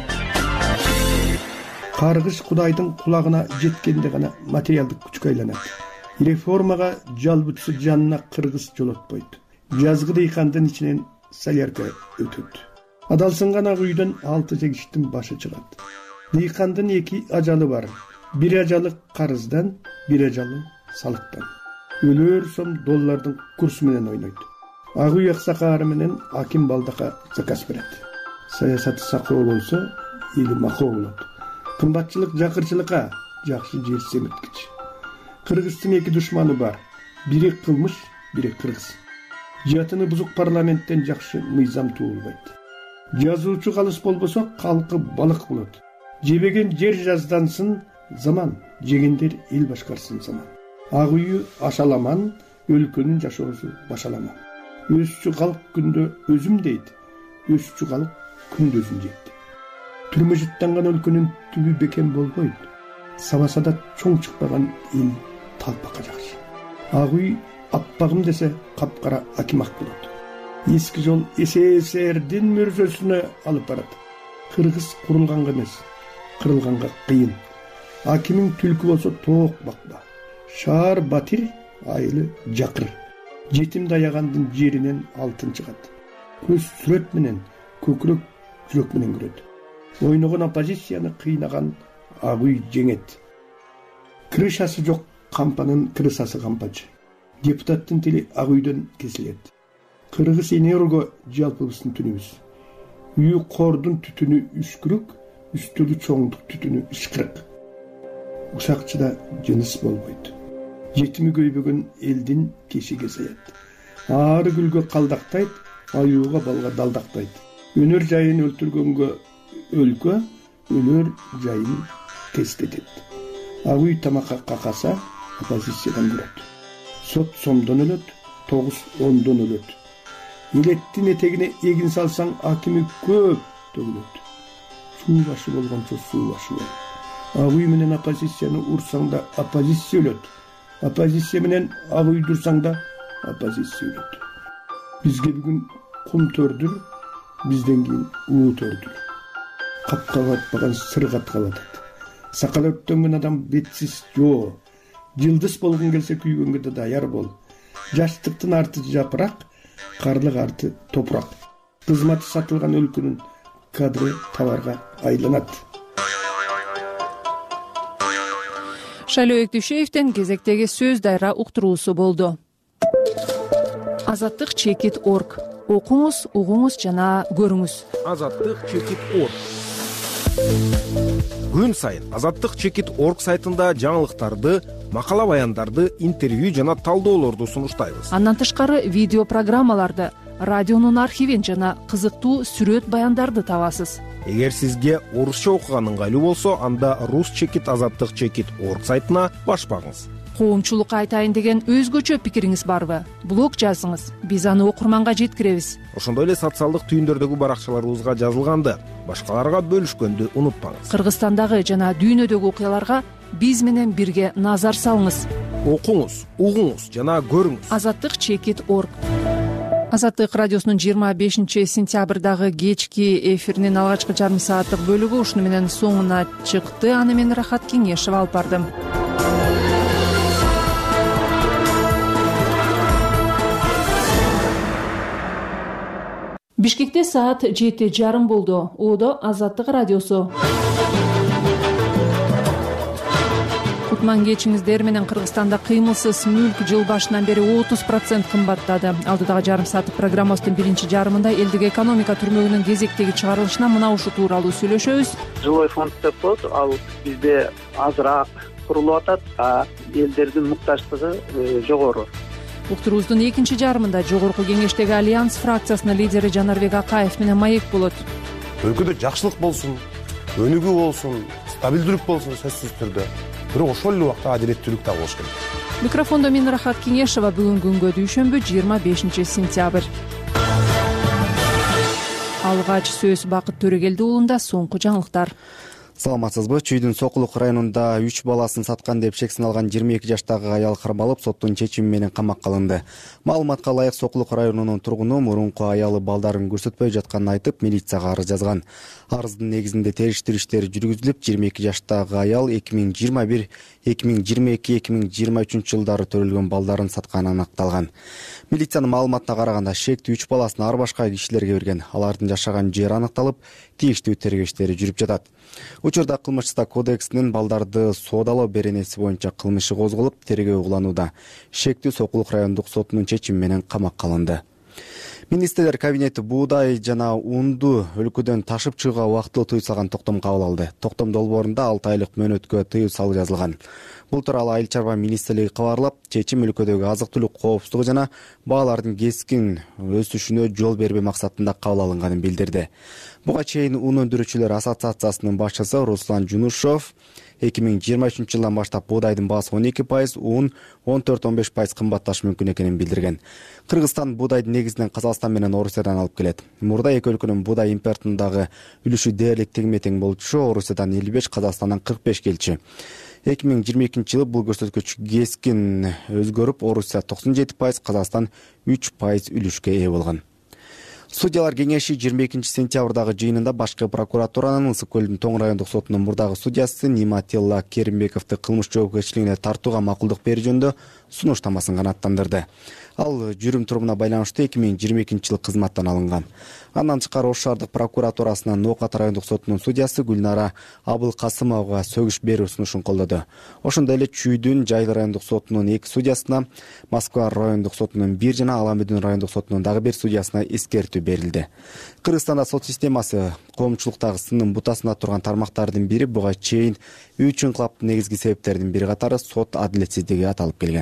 Каргыш Кудайдын кулагына жеткенде гана материалдык күчкө айланат. Реформага жалбытсы жанына кыргыз жолотпойт. Жазгы дыйкандын ичинен солярка өтөт. Адалсынган ак үйдөн алты жегиштин башы чыгат. Дыйкандын эки ажалы бар. Бир ажалы карыздан, бир ажалы салыктан. Өлөр сом доллардын курсу менен ойнойт. Ак үй аксакаары менен аким балдака заказ берет. Саясаты сакоо болсо, эли макоо болот. Кымбатчылык жакырчылыкка, жакшы жер семирткич. Кыргыздын эки душманы бар. Бири кылмыш, бири кыргыз. Жатыны бузук парламенттен жакшы мыйзам туулбайт. Жазуучу калыс болбосо, калкы балык болот. Жебеген жер жаздансын заман, жегендер эл башкарсын заман. Ак үйү ашаламан, өлкөнүн жашоосу башаламан. Өсчү калк күндө өзүм дейт, өсчү калк күндө өзүн жейт. Түрмө жыттанган өлкөнүн түбү бекем болбойт. Сабасада чоң чыкпаган эл талпакка жакшы. Ак үй аппагым десе капкара акимак болот. Эски жол СССРдин мөрзөсүнө алып барат. Кыргыз курулганга эмес, кырылганга кыйын. Акимиң түлкү болсо тоок бакпа. Шаар батир, айылы жакыр. Жетим даягандын жеринен алтын чыгат. Көз сүрөт менен, көкүрөк жүрөк менен көрөт. Ойногон оппозицияны кыйнаган ак үй жеңет. Крышасы жок кампанын крысасы кампачы. Депутаттын тили ак үйдөн кесилет. Кыргыз энерго жалпыбыздын түнүбүз. Үйү кордун түтүнү үшкүрүк, үстөлү чоңдук түтүнү ышкырык. Ушакчыда жыныс болбойт. Жетими көйбөгөн элдин кешиге саят. Ары гүлгө калдактайт, аюуга балга далдактайт. Өнөр жайын өлтүргөнгө өлкө, өлөр жайын кестетет. Ак үй тамакка какаса, оппозициядан көрөт. Сот сомдон өлөт, тогуз ондон өлөт. Илеттин этегине эгин салсаң, акими көп төгүлөт. Суу башы болгончо суу башы бол. Ак үй менен оппозицияны урсаң да оппозиция өлөт. Оппозиция менен ак үй дурсаң да оппозиция өлөт. Бизге бүгүн кум төрдүр, бизден кийин уу төрдүр. Капка батпаган сырга калат. Сакал өттөнгөн адам бетсиз жоо. Жылдыз болгон келсе күйгөнгө да даяр бол. Жаштыктын арты жапырак, карлык арты топурак. Кызматы сатылган өлкөнүн кадры товарга айланат. Шайлообек Дүйшеевден кезектеги сөз дайра уктуруусу болду. Азаттык чекит орг. Окуңуз, угуңуз жана көрүңүз. Азаттык чекит орг. Күн сайын Азаттык чекит орг сайтында жаңылыктарды, макала баяндарды, интервью жана талдоолорду сунуштайбыз. Андан тышкары видео программаларды, радионун архивин жана кызыктуу сүрөт баяндарды табасыз. Эгер сизге орусча окуган ыңгайлуу болсо, анда рус чекит азаттык чекит орг сайтына баш багыңыз. Коомчулукка айтайын деген өзгөчө пикириңиз барбы? Блог жазыңыз, биз аны окурманга жеткиребиз. Ошондой эле социалдык түйүндөрдөгү баракчаларыбызга жазылганды башкаларга бөлүшкөндү унутпаңыз. Кыргызстандагы жана дүйнөдөгү окуяларга биз менен бирге назар салыңыз. окуңуз, угуңуз жана көрүңүз. азаттык чекит орг. Азаттык радиосунун жыйырма бешинчи сентябрдагы кечки эфиринин алгачкы жарым сааттык бөлүгү ушуну менен соңуна чыкты. Аны мен Рахат Кеңешева алып бардым. Бишкекте саат жети жарым болду. Оодо Азаттык радиосу. Кутман кечиңиздер менен. Кыргызстанда кыймылсыз мүлк жыл башынан бери отуз процент кымбаттады. Алдыдагы жарым сааттык программабыздын биринчи жарымында элдик экономика түрмөгүнүн кезектеги чыгарылышына мына ушул тууралуу сүйлөшөбүз. Жилой фонд деп коет, ал бизде азыраак курулуп атат, а элдердин муктаждыгы жогору. Уктуруубуздун экинчи жарымында жогорку кеңештеги Альянс фракциясынын лидери Жанарбек Акаев менен маек болот. Өлкөдө жакшылык болсун, өнүгүү болсун, стабилдүүлүк болсун сөзсүз түрдө. Бирок ошол эле убакта адилеттүүлүк да болуш керек. Микрофондо мен Рахат Кеңешева. Бүгүн күнгө дүйшөмбү жыйырма бешинчи сентябрь. Алгач сөз Бакыт Төрөгелди уулунда. Соңку жаңылыктар. Саламатсызбы? Чүйдүн Сокулук районунда үч баласын саткан деп шексин алган жыйырма эки жаштагы аял кармалып, соттун чечими менен камакка алынды. Маалыматка ылайык, Сокулук районунун тургуну мурунку аялы балдарын көрсөтпөй жатканын айтып, милицияга арыз жазган. Арыздын негизинде териштирүү иштери жүргүзүлүп, жыйырма эки жаштагы аял эки миң жыйырма бир, эки миң жыйырма эки, эки миң жыйырма үчүнчү жылдары төрөлгөн балдарын сатканы аныкталган. Милициянын маалыматына караганда, шектүү үч баласын ар башка кишилерге берген. Алардын жашаган жери аныкталып, тийиштүү тергөө иштери жүрүп жатат. Учурда кылмыш кодексинин балдарды соодалоо беренеси боюнча кылмышы козголуп, тергөө уланууда. Шектүү Сокулук райондук сотунун чечими менен камакка алынды. Министрлер кабинети буудай жана унду өлкөдөн ташып чыгууга убактылуу тыюу салган токтом кабыл алды. Токтом долбоорунда алты айлык мөөнөткө тыюу салуу жазылган. Бул тууралуу Айыл чарба министрлиги кабарлап, чечим өлкөдөгү азык-түлүк коопсуздугу жана баалардын кескин өсүшүнө жол бербөө максатында кабыл алынганын билдирди. Буга чейин ун өндүрүүчүлөр ассоциациясынын башчысы Руслан Жунушов эки миң жыйырма үчүнчү жылдан баштап буудайдын баасы он эки пайыз, ун он төрт он беш пайыз кымбатташы мүмкүн экенин билдирген. Кыргызстан буудайды негизинен Казакстан менен Орусиядан алып келет. Мурда эки өлкөнүн буудай импортундагы үлүшү дээрлик теңме-тең болчу, Орусиядан элүү беш, Казакстандан кырк беш келчү. эки миң жыйырма экинчи жылы бул көрсөткүч кескин өзгөрүп, Орусия токсон жети пайыз, Казакстан үч пайыз үлүшкө ээ болгон. Судьялар кеңеши жыйырма экинчи сентябрдагы жыйынында башкы прокуратуранын Ысык көлдүн Тоң райондук сотунун мурдагы судьясы Ниматилла Керимбековду кылмыш жоопкерчилигине тартууга макулдук берүү жөнүндө сунуштамасын канааттандырды. Ал жүрүм турумуна байланыштуу эки миң жыйырма экинчи жылы кызматтан алынган. Андан тышкары Ош шаардык прокуратурасынын Ноокат райондук сотунун судьясы Гүлнара Абылкасымовага сөгүш берүү сунушун колдоду. Ошондой эле Чүйдүн Жайлы райондук сотунун эки судьясына, Москва райондук сотунун бир жана Аламүдүн райондук сотунун дагы бир судьясына эскертүү берилди. Кыргызстанда сот системасы коомчулуктагы сынын бутасында турган тармактардын бири. Буга чейин үч инкылаптын негизги себептеринин бири катары сот адилетсиздиги аталып келген.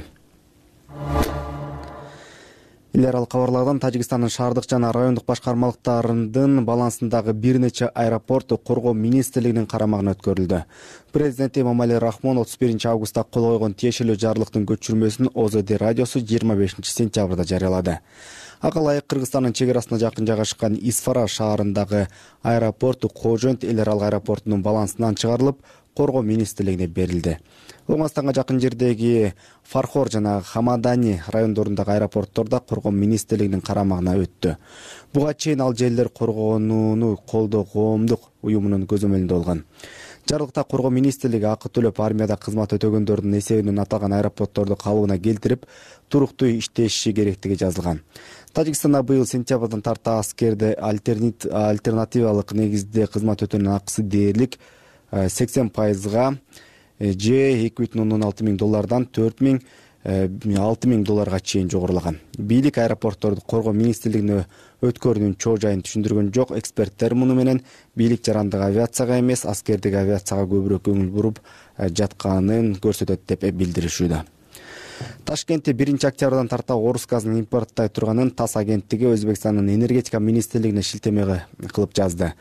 Эл аралык кабарлардан Тажикстандын шаардык жана райондук башкармалыктарынын балансындагы бир нече аэропорт коргоо министрлигинин карамагына өткөрүлдү. Президент Эмомали Рахмон отуз биринчи августта кол койгон тиешелүү жарлыктын көчүрмөсүн ОЗД радиосу жыйырма бешинчи сентябрда жарыялады. Ага ылайык Кыргызстандын чек арасына жакын жайгашкан Исфара шаарындагы аэропорт Кожонд эл аралык аэропортунун балансынан чыгарылып, коргоо министрлигине берилди. Ломастанга жакын жердеги Фархор жана Хамадани райондорундагы аэропорттордо коргоо министрлигинин карамагына өттү. Буга чейин ал жерлер коргонууну колдоо коомдук уюмунун көзөмөлүндө болгон. Жарлыкта коргоо министрлиги акы төлөп армияда кызмат өтөгөндөрдүн эсебинен аталган аэропортторду калыбына келтирип, туруктуу иштеши керектиги жазылган. Тажикстанда быйыл сентябрдан тарта аскерде альтернативалык негизде кызмат өтөөнүн акысы дээрлик сексен пайызга же эки бүтүн ондон алты миң доллардан төрт миң алты миң долларга чейин жогорулаган. Бийлик аэропортторду коргоо министрлигине өткөрүүнүн чоо жайын түшүндүргөн жок. Эксперттер муну менен бийлик жарандык авиацияга эмес, аскердик авиацияга көбүрөөк көңүл буруп жатканын көрсөтөт деп билдиришүүдө. Ташкентте биринчи октябрдан тарта орус газын импорттой турганын ТАСС агенттиги Өзбекстандын энергетика министрлигине шилтеме кылып жазды.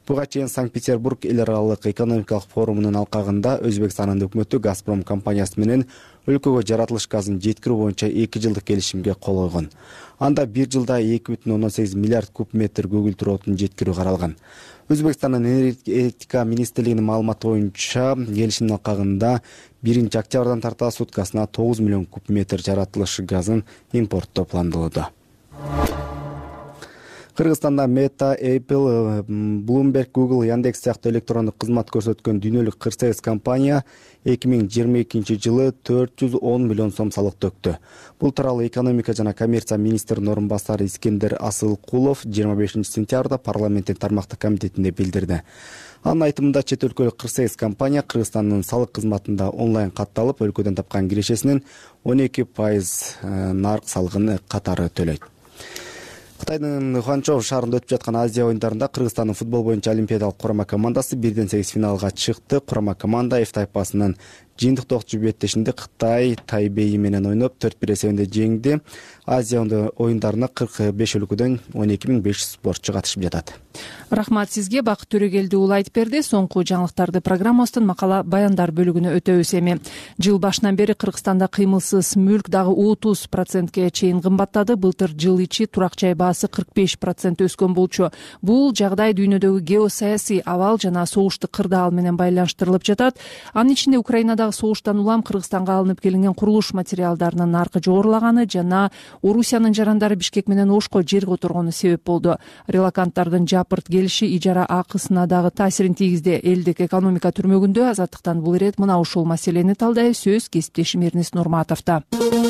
Буга чейин Санкт-Петербург эл аралык экономикалык форумунун алкагында Өзбекстандын өкмөтү Газпром компаниясы менен өлкөгө жаратылыш газын жеткирүү боюнча эки жылдык келишимге кол койгон. Анда бир жылда эки бүтүн ондон сегиз миллиард куб метр көгүлтүр отун жеткирүү каралган. Өзбекстандын энергетика министрлигинин маалыматы боюнча келишимдин алкагында биринчи октябрдан тарта суткасына тогуз миллион куб метр жаратылыш газын импорттоо пландалууда. Кыргызстанда Meta, Apple, Bloomberg, Google, Яндекс сыяктуу электрондук кызмат көрсөткөн дүйнөлүк кырк сегиз компания эки миң жыйырма экинчи жылы төрт жүз он миллион сом салык төктү. Бул тууралуу экономика жана коммерция министринин орун басары Искендер Асылкулов жыйырма бешинчи сентябрда парламенттин тармактык комитетинде билдирди. Анын айтымында чет өлкөлүк кырк сегиз компания Кыргызстандын салык кызматында онлайн катталып, өлкөдөн тапкан кирешесинин он эки пайыз нарк салыгын катары төлөйт. Кытайдын Ханчжоу шаарында өтүп жаткан Азия оюндарында Кыргызстандын футбол боюнча олимпиадалык курама командасы бирден сегиз финалга чыкты. Курама команда F тайпасынын жыйынтыктоочу беттешинде Кытай Тайбэйи менен ойноп төрт бир эсебинде жеңди. Азия оюндарына кырк беш өлкөдөн он эки миң беш жүз спортчу катышып жатат. Рахмат сизге, Бакыт Төрөгелди уулу айтып берди. Соңку жаңылыктарды программасынын макала баяндар бөлүгүнө өтөбүз эми. Жыл башынан бери Кыргызстанда кыймылсыз мүлк дагы отуз процентке чейин кымбаттады. Былтыр жыл ичи турак жай баасы кырк беш процент өскөн болчу. Бул жагдай дүйнөдөгү геосаясий абал жана согуштук кырдаал менен байланыштырылып жатат. Анын ичинде Украинадагы согуштан улам Кыргызстанга алынып келинген курулуш материалдарынын наркы жогорулаганы жана Орусиянын жарандары Бишкек менен Ошко жер которгону себеп болду. Релаканттардын жапырт келиши ижара акысына дагы таасирин тийгизди. Элдик экономика түрмөгүндө. Азаттыктан бул ирет мына ушул маселени талдай. Сөз кесиптешим Эрнис Нурматовдо.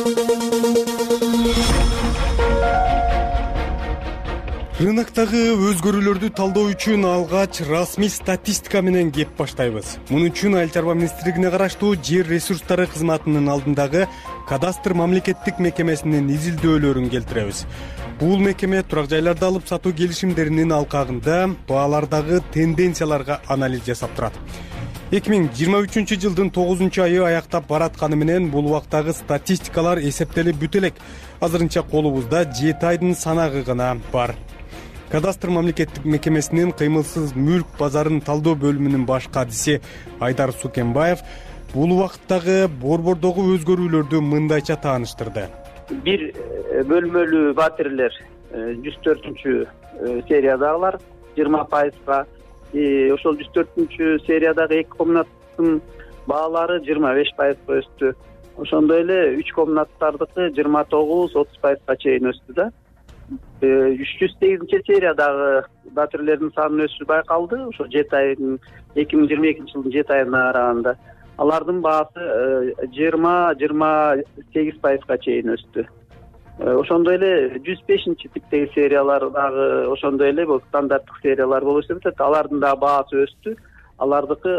Рыноктогу өзгөрүүлөрдү талдоо үчүн алгач расмий статистика менен кеп баштайбыз. Муну үчүн Айыл чарба министрлигине караштуу жер ресурстары кызматынын алдындагы кадастр мамлекеттик мекемесинин изилдөөлөрүн келтиребиз. Бул мекеме турак жайларды алып сатуу келишимдеринин алкагында баалардагы тенденцияларга анализ жасап турат. эки миң жыйырма үчүнчү жылдын тогузунчу айы аяктап баратканы менен бул убактагы статистикалар эсептелип бүтө элек. Азырынча колубузда жети айдын санагы гана бар. Кадастр мамлекеттик мекемесинин кыймылсыз мүлк базарын талдоо бөлүмүнүн баш кадиси Айдар Сукенбаев бул убакыттагы борбордогу өзгөрүүлөрдү мындайча тааныштырды. Бир бөлмөлүү батирлер жүз төртүнчү сериядагылар жыйырма пайызга, ошол жүз төртүнчү сериядагы эки комнаттын баалары жыйырма беш пайызга өстү. Ошондой эле үч комнаттардыкы жыйырма тогуз отуз пайызга чейин өстү да. үч жүз сегизинчи сериядагы батирлердин санынын өсүшү байкалды. Ошо жети айдын эки миң жыйырма экинчи жылдын жети айына караганда алардын баасы жыйырма жыйырма сегиз пайызга чейин өстү. Ошондой эле жүз бешинчи типтеги сериялар дагы ошондой эле бул стандарттык сериялар болуп эсептелет. Алардын дагы баасы өстү. Алардыкы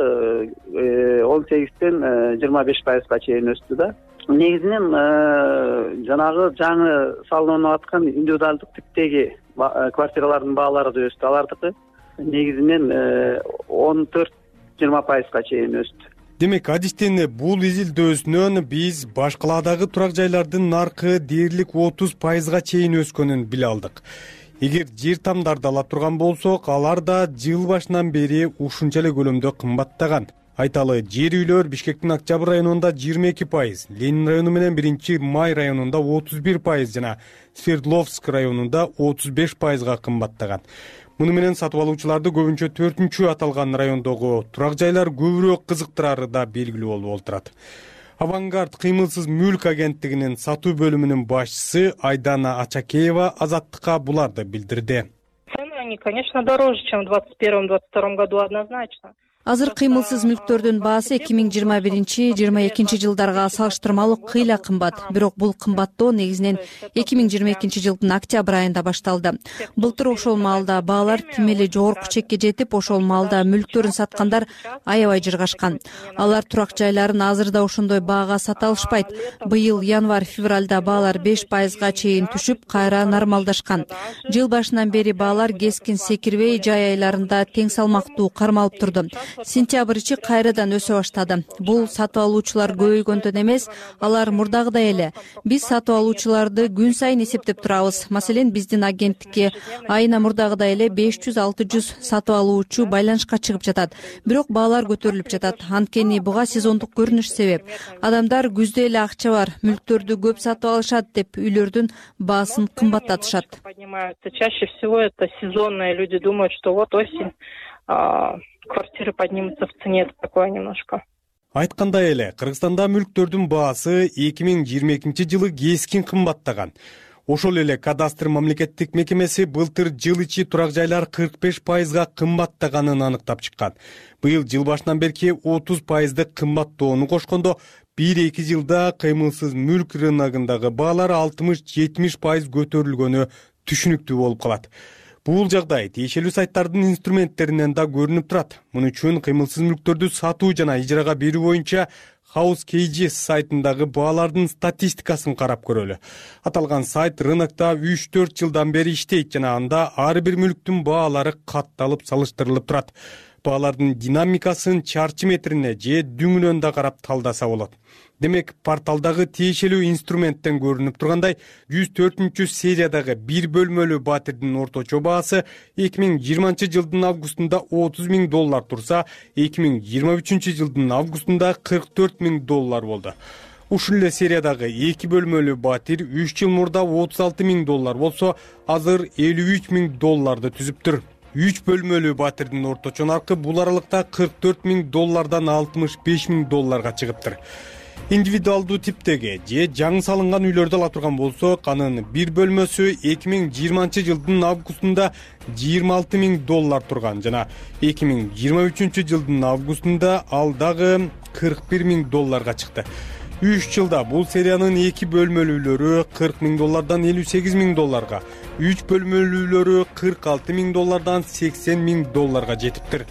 он сегизден жыйырма беш пайызга чейин өстү да. Негизинен жанагы жаңы салынып аткан индивидуалдык типтеги квартиралардын баалары да өстү. Алардыкы негизинен он төрт жыйырма пайызга чейин өстү. Демек, адистин бул изилдөөсүнөн биз башкаладагы турак жайлардын наркы дээрлик отуз пайызга чейин өскөнүн биле алдык. Эгер жер тамдарды ала турган болсок, алар да жыл башынан бери ушунча эле көлөмдө кымбаттаган. Айталы, жер үйлөр Бишкектин Октябрь районунда жыйырма эки пайыз, Ленин району менен биринчи май районунда отуз бир пайыз жана Свердловск районунда отуз беш пайызга кымбаттаган. Муну менен сатып алуучуларды көбүнчө төртүнчү аталган райондогу турак жайлар көбүрөөк кызыктырары да белгилүү болуп отурат. Авангард кыймылсыз мүлк агенттигинин сатуу бөлүмүнүн башчысы Айдана Ачакеева Азаттыкка буларды билдирди. Цены, они, конечно, дороже, чем в двадцать первом — двадцать втором году, однозначно. Азыр кыймылсыз мүлктөрдүн баасы эки миң жыйырма биринчи — жыйырма экинчи жылдарга салыштырмалуу кыйла кымбат. Бирок бул кымбаттоо негизинен эки миң жыйырма экинчи жылдын октябрь айында башталды. Былтыр ошол маалда баалар тим эле жогорку чекке жетип, ошол маалда мүлктөрүн саткандар аябай жыргашкан. Алар турак жайларын азыр да ошондой баага сата алышпайт. Быйыл январь-февралда баалар беш пайызга чейин түшүп, кайра нормалдашкан. Жыл башынан бери баалар кескин секирбей, жай айларында тең салмактуу кармалып турду. сентябрь ичи кайрадан өсө баштады. Бул сатып алуучулар көбөйгөндөн эмес, алар мурдагыдай эле. Биз сатып алуучуларды күн сайын эсептеп турабыз. Маселен, биздин агенттикке айына мурдагыдай эле беш жүз алты жүз сатып алуучу байланышка чыгып жатат. Бирок баалар көтөрүлүп жатат. Анткени буга сезондук көрүнүш себеп. Адамдар күздө эле акча бар, мүлктөрдү көп сатып алышат деп үйлөрдүн баасын кымбаттатышат. Поднимаются чаще всего это сезонные. Люди думают, что вот осень, квартиры поднимутся в цене. Это такое немножко. Айткандай эле, Кыргызстанда мүлктөрдүн баасы эки миң жыйырма экинчи жылы кескин кымбаттаган. Ошол эле кадастр мамлекеттик мекемеси былтыр жыл ичи турак жайлар кырк беш пайызга кымбаттаганын аныктап чыккан. Быйыл жыл башынан берки отуз пайыздык кымбаттоону кошкондо бир-эки жылда кыймылсыз мүлк рыногундагы баалар алтымыш жетимиш пайыз көтөрүлгөнү түшүнүктүү болуп калат. Бул жагдай тиешелүү сайттардын инструменттеринен да көрүнүп турат. Муну үчүн кыймылсыз мүлктөрдү сатуу жана ижарага берүү боюнча House кей джи эс сайтындагы баалардын статистикасын карап көрөлү. Аталган сайт рынокто үч төрт жылдан бери иштейт жана анда ар бир мүлктүн баалары катталып салыштырылып турат. Баалардын динамикасын чарчы метрине же дүңүнөн да карап талдаса болот. Демек, порталдагы тиешелүү инструменттен көрүнүп тургандай, жүз төртүнчү сериядагы бир бөлмөлүү батирдин орточо баасы эки миң жыйырманчы жылдын августунда отуз миң доллар турса, эки миң жыйырма үчүнчү жылдын августунда кырк төрт миң доллар болду. Ушул эле сериядагы эки бөлмөлүү батир үч жыл мурда отуз алты миң доллар болсо, азыр элүү үч миң долларды түзүптүр. үч бөлмөлүү батирдин орточо наркы бул аралыкта кырк төрт миң доллардан алтымыш беш миң долларга чыгыптыр. Индивидуалдуу типтеги же жаңы салынган үйлөрдү ала турган болсок, анын бир бөлмөсү эки миң жыйырманчы жылдын августунда жыйырма алты миң доллар турган жана эки миң жыйырма үчүнчү жылдын августунда ал дагы кырк бир миң долларга чыкты. үч жылда бул сериянын эки бөлмөлүүлөрү кырк миң доллардан элүү сегиз миң долларга, үч бөлмөлүүлөрү кырк алты миң доллардан сексен миң долларга жетиптир.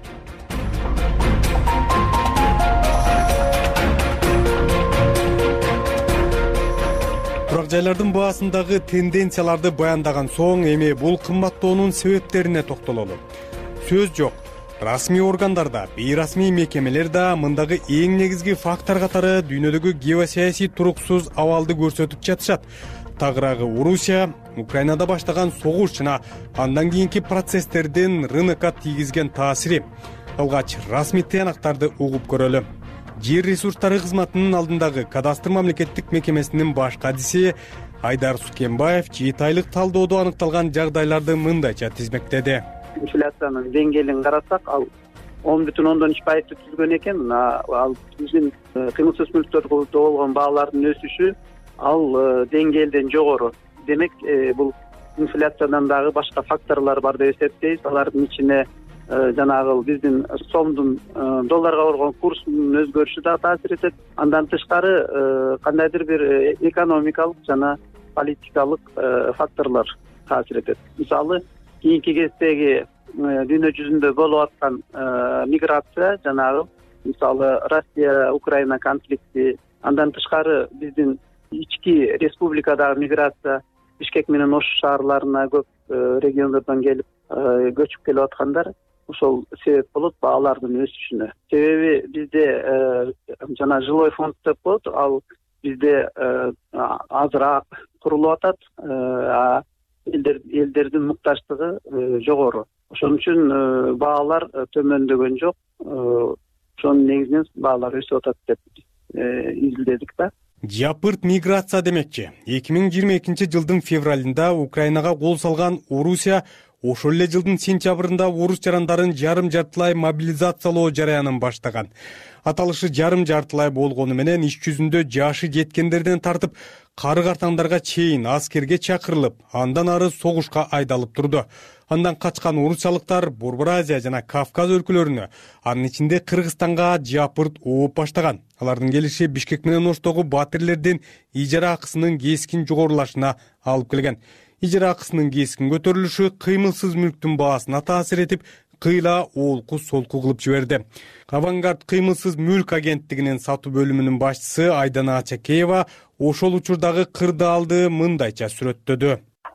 Турак жайлардын баасындагы тенденцияларды баяндаган соң, эми бул кымбаттоонун себептерине токтололу. Сөз жок. Расмий органдарда, бейрасмий мекемелер да мындагы эң негизги фактор катары дүйнөдөгү геосаясий туруксуз абалды көрсөтүп жатышат. Тагыраагы Орусия, Украинада баштаган согуш жана андан кийинки процесстердин рынокко тийгизген таасири. Алгач расмий тыянактарды угуп көрөлү. Жер ресурстары кызматынын алдындагы кадастр мамлекеттик мекемесинин баш кадиси Айдар Сукенбаев жети айлык талдоодо аныкталган жагдайларды мындайча тизмектеди. Инфляциянын деңгээлин карасак, ал он бүтүн ондон үч пайызды түзгөн экен. Ал биздин кыймылсыз мүлктөргө болгон баалардын өсүшү ал деңгээлден жогору. Демек, бул инфляциядан дагы башка факторлор бар деп эсептейбиз. Алардын ичине жанагы биздин сомдун долларга болгон курсунун өзгөрүшү да таасир этет. Андан тышкары кандайдыр бир экономикалык жана политикалык факторлор таасир этет. Мисалы, кийинки кездеги дүйнө жүзүндө болуп аткан миграция, жанагы мисалы Россия Украина конфликти, андан тышкары биздин ички республикадагы миграция, Бишкек менен Ош шаарларына көп региондордон келип көчүп келип аткандар, ошол себеп болот баалардын өсүшүнө. Себеби бизде жана жилой фонд деп коет, ал бизде азыраак курулуп атат, а элдердин муктаждыгы жогору. Ошон үчүн баалар төмөндөгөн жок. Ошонун негизинен баалар өсүп атат деп изилдедик да. Жапырт миграция демекчи. эки миң жыйырма экинчи жылдын февралында Украинага кол салган Орусия ошол эле жылдын сентябрында орус жарандарын жарым жартылай мобилизациялоо жараянын баштаган. Аталышы жарым жартылай болгону менен иш жүзүндө жашы жеткендерден тартып кары картаңдарга чейин аскерге чакырылып, андан ары согушка айдалып турду. Андан качкан орусиялыктар Борбор Азия жана Кавказ өлкөлөрүнө, анын ичинде Кыргызстанга жапырт ооп баштаган. Алардын келиши Бишкек менен Оштогу батирлердин ижара акысынын кескин жогорулашына алып келген. Ижара акысынын кескин көтөрүлүшү кыймылсыз мүлктүн баасына таасир этип, кыйла оолку солку кылып жиберди. Авангард кыймылсыз мүлк агенттигинин сатуу бөлүмүнүн башчысы Айдана Ачакеева ошол учурдагы кырдаалды мындайча сүрөттөдү.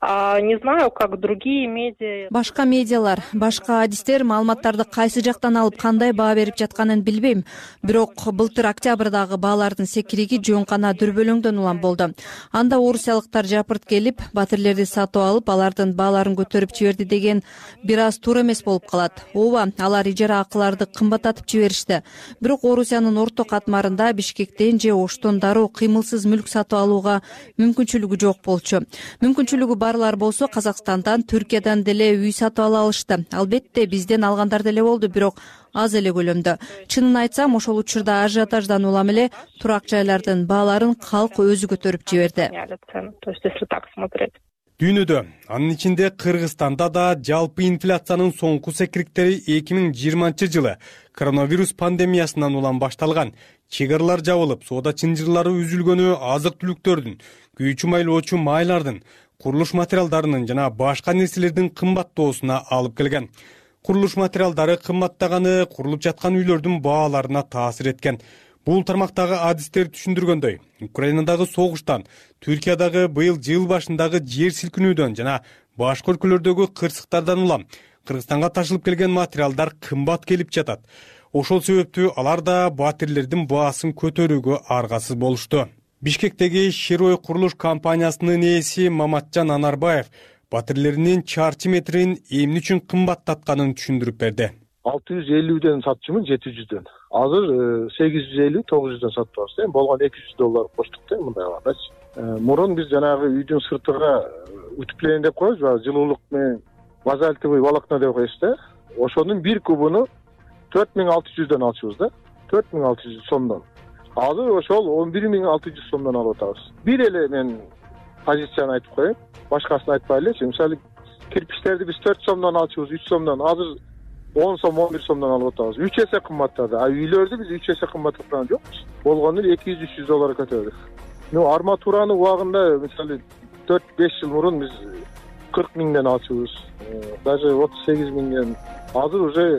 Не знаю, как другие медиа. Башка медиалар, башка адистер маалыматтарды кайсы жактан алып кандай баа берип жатканын билбейм. Бирок былтыр октябрдагы баалардын секириги жөн гана дүрбөлөңдөн улам болду. Анда орусиялыктар жапырт келип, батирлерди сатып алып, алардын бааларын көтөрүп жиберди деген бир аз туура эмес болуп калат. Ооба, алар ижара акыларды кымбаттатып жиберишти. Бирок Орусиянын орто катмарында Бишкектен же Оштон дароо кыймылсыз мүлк сатып алууга мүмкүнчүлүгү жок болчу. Мүмкүнчүлүгү барлар болсо Казакстандан, Түркиядан деле үй сатып ала алышты. Албетте бизден алгандар деле болду, бирок аз эле көлөмдө. Чынын айтсам, ошол учурда ажиотаждан улам эле турак жайлардын бааларын калк өзү көтөрүп жиберди. То есть, если так смотреть. Дүйнөдө, анын ичинде Кыргызстанда да жалпы инфляциянын соңку секириктери эки миң жыйырманчы жылы коронавирус пандемиясынан улам башталган. Чек аралар жабылып, соода чынжырлары үзүлгөнү азык-түлүктөрдүн, күйүүчү майлоочу майлардын, курулуш материалдарынын жана башка нерселердин кымбаттоосуна алып келген. Курулуш материалдары кымбаттаганы курулуп жаткан үйлөрдүн бааларына таасир эткен. Бул тармактагы адистер түшүндүргөндөй, Украинадагы согуштан, Түркиядагы быйыл жыл башындагы жер силкинүүдөн жана башка өлкөлөрдөгү кырсыктардан улам Кыргызстанга ташылып келген материалдар кымбат келип жатат. Ошол себептүү алар да батирлердин баасын көтөрүүгө аргасыз болушту. Бишкектеги Широй курулуш компаниясынын ээси Маматжан Анарбаев батирлеринин чарчы метрин эмне үчүн кымбаттатканын түшүндүрүп берди. алты жүз элүүдөн сатчумун жети жүздөн. Азыр сегиз жүз элүү тогуз жүздөн сатып атабыз. Эми болгон эки жүз доллар коштук да мындай алгандачы. Мурун биз жанагы үйдүн сыртыга утепление деп коебуз, жылуулук менен базальтовый волокно деп коебуз да. Ошонун бир кубуну төрт миң алты жүздөн алчубуз да. төрт миң алты жүз сомдон. Азыр ошол он бир миң алты жүз сомдон алып атабыз. Бир эле мен позицияны айтып коеюн, башкасын айтпай элечи. Мисалы кирпичтерди биз төрт сомдон алчубуз, үч сомдон. Азыр он сом, он бир сомдон алып атабыз. үч эсе кымбаттады. А үйлөрдү биз үч эсе кымбаттаткан жокпуз. Болгону эки жүз үч жүз доллар көтөрдүк. Ну, арматураны убагында мисалы төрт беш жыл мурун биз кырк миңден алчубуз. Даже отуз сегиз миңден. Азыр уже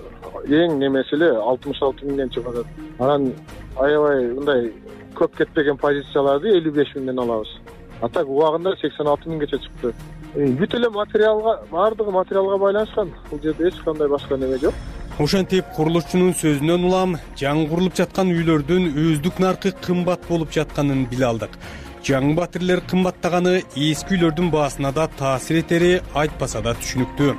эң немеси эле алтымыш алты миңден чыгып атат. Анан аябай мындай көп кетпеген позицияларды элүү беш миңден алабыз. А так убагында сексен алты миңгече чыкты. Бүт эле материалга, бардыгы материалга байланышкан. Бул жерде эч кандай башка неме жок. Ошентип курулушчунун сөзүнөн улам жаңы курулуп жаткан үйлөрдүн өздүк наркы кымбат болуп жатканын биле алдык. Жаңы батирлер кымбаттаганы эски үйлөрдүн баасына да таасир этери айтпаса да түшүнүктүү.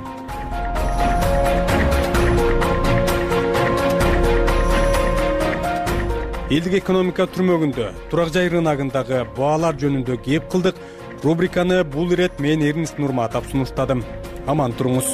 Элдик экономика түрмөгүндө турак жай рыногундагы баалар жөнүндө кеп кылдык. Рубриканы бул ирет мен Эрнис Нурматов сунуштадым. Аман туруңуз.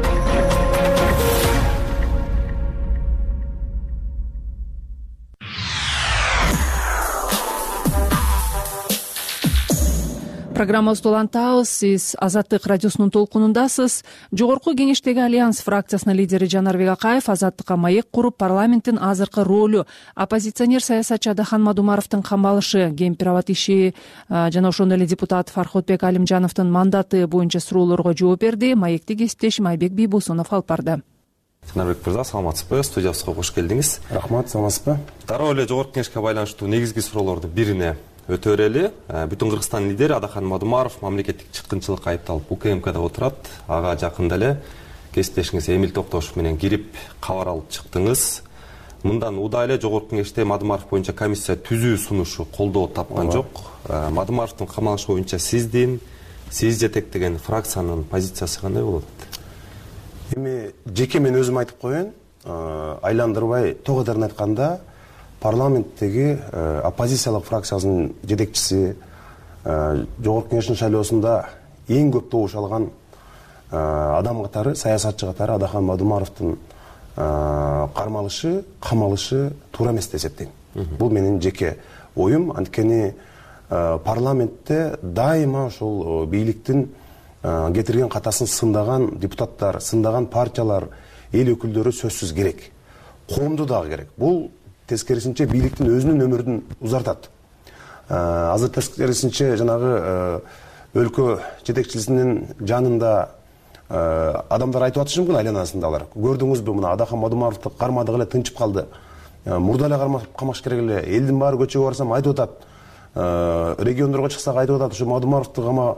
Программабызды улантабыз. Сиз Азаттык радиосунун толкунундасыз. Жогорку кеңештеги Альянс фракциясынын лидери Жанарбек Акаев Азаттыкка маек куруп, парламенттин азыркы ролу, оппозиционер саясатчы Адахан Мадумаровдун камалышы, кемпир-абад иши жана ошондой эле депутат Фарходбек Алимжановдун мандаты боюнча суроолорго жооп берди. Маекти кесиптешим Айбек Бийбосунов алып барды. Жанарбек мырза, саламатсызбы? Студиябызга кош келдиңиз. Рахмат, саламатсызбы? Дароо эле жогорку кеңешке байланыштуу негизги суроолордун бирине өтө берели. Бүтүн Кыргызстан лидери Адахан Мадумаров мамлекеттик чыккынчылыкка айыпталып УКМКда отурат. Ага жакында эле кесиптешиңиз Эмил Токтошов менен кирип кабар алып чыктыңыз. Мындан удай эле жогорку кеңеште Мадумаров боюнча комиссия түзүү сунушу колдоо тапкан жок. Мадумаровдун камалышы боюнча сиздин, сиз жетектеген фракциянын позициясы кандай болот? Эми жеке мен өзүм айтып коеюн, айландырбай тоо-кадарын айтканда, парламенттеги оппозициялык фракциясынын жетекчиси, жогорку кеңештин шайлоосунда эң көп добуш алган адам катары, саясатчы катары Адахан Мадумаровдун кармалышы, камалышы туура эмес деп эсептейм. Бул менин жеке оюм. Анткени парламентте дайыма ошол бийликтин кетирген катасын сындаган депутаттар, сындаган партиялар, эл өкүлдөрү сөзсүз керек. Коомду дагы керек. Бул тескерисинче бийликтин өзүнүн өмүрүн узартат. Азыр тескерисинче жанагы өлкө жетекчисинин жанында адамдар айтып атышы мүмкүн, айланасында алар. Көрдүңүзбү, мына Адахан Мадумаровду кармадык эле тынчып калды. Мурда эле камаш керек эле. Элдин баары көчөгө барсам айтып атат. Региондорго чыксак айтып атат, ушу Мадумаровду кама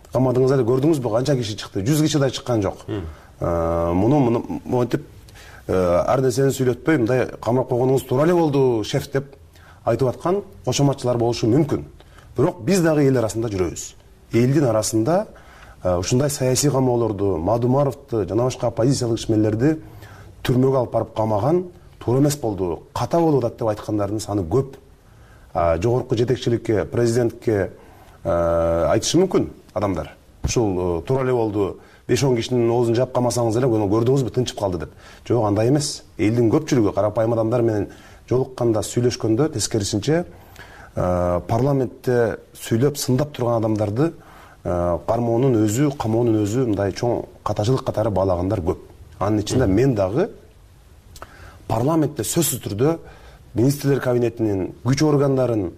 камадыңыз эле, көрдүңүзбү канча киши чыкты? жүз кишидей чыккан жок. Муну монтип ар нерсени сүйлөтпөй, мындай камап койгонуңуз туура эле болду, шеф деп айтып аткан кошоматчылар болушу мүмкүн. Бирок биз дагы эл арасында жүрөбүз. Элдин арасында ушундай саясий камоолорду, Мадумаровду жана башка оппозициялык ишмерлерди түрмөгө алып барып камаган туура эмес болду, ката болуп атат деп айткандардын саны көп. Жогорку жетекчиликке, президентке айтышы мүмкүн адамдар. Ушул туура эле болду, беш он кишинин оозун жаап камасаңыз эле көрдүңүзбү тынчып калды деп. Жок, андай эмес. Элдин көпчүлүгү карапайым адамдар менен жолукканда, сүйлөшкөндө тескерисинче парламентте сүйлөп сындап турган адамдарды кармоонун өзү, камоонун өзү мындай чоң катачылык катары баалагандар көп. Анын ичинде мен дагы парламентте сөзсүз түрдө министрлер кабинетинин күч органдарын,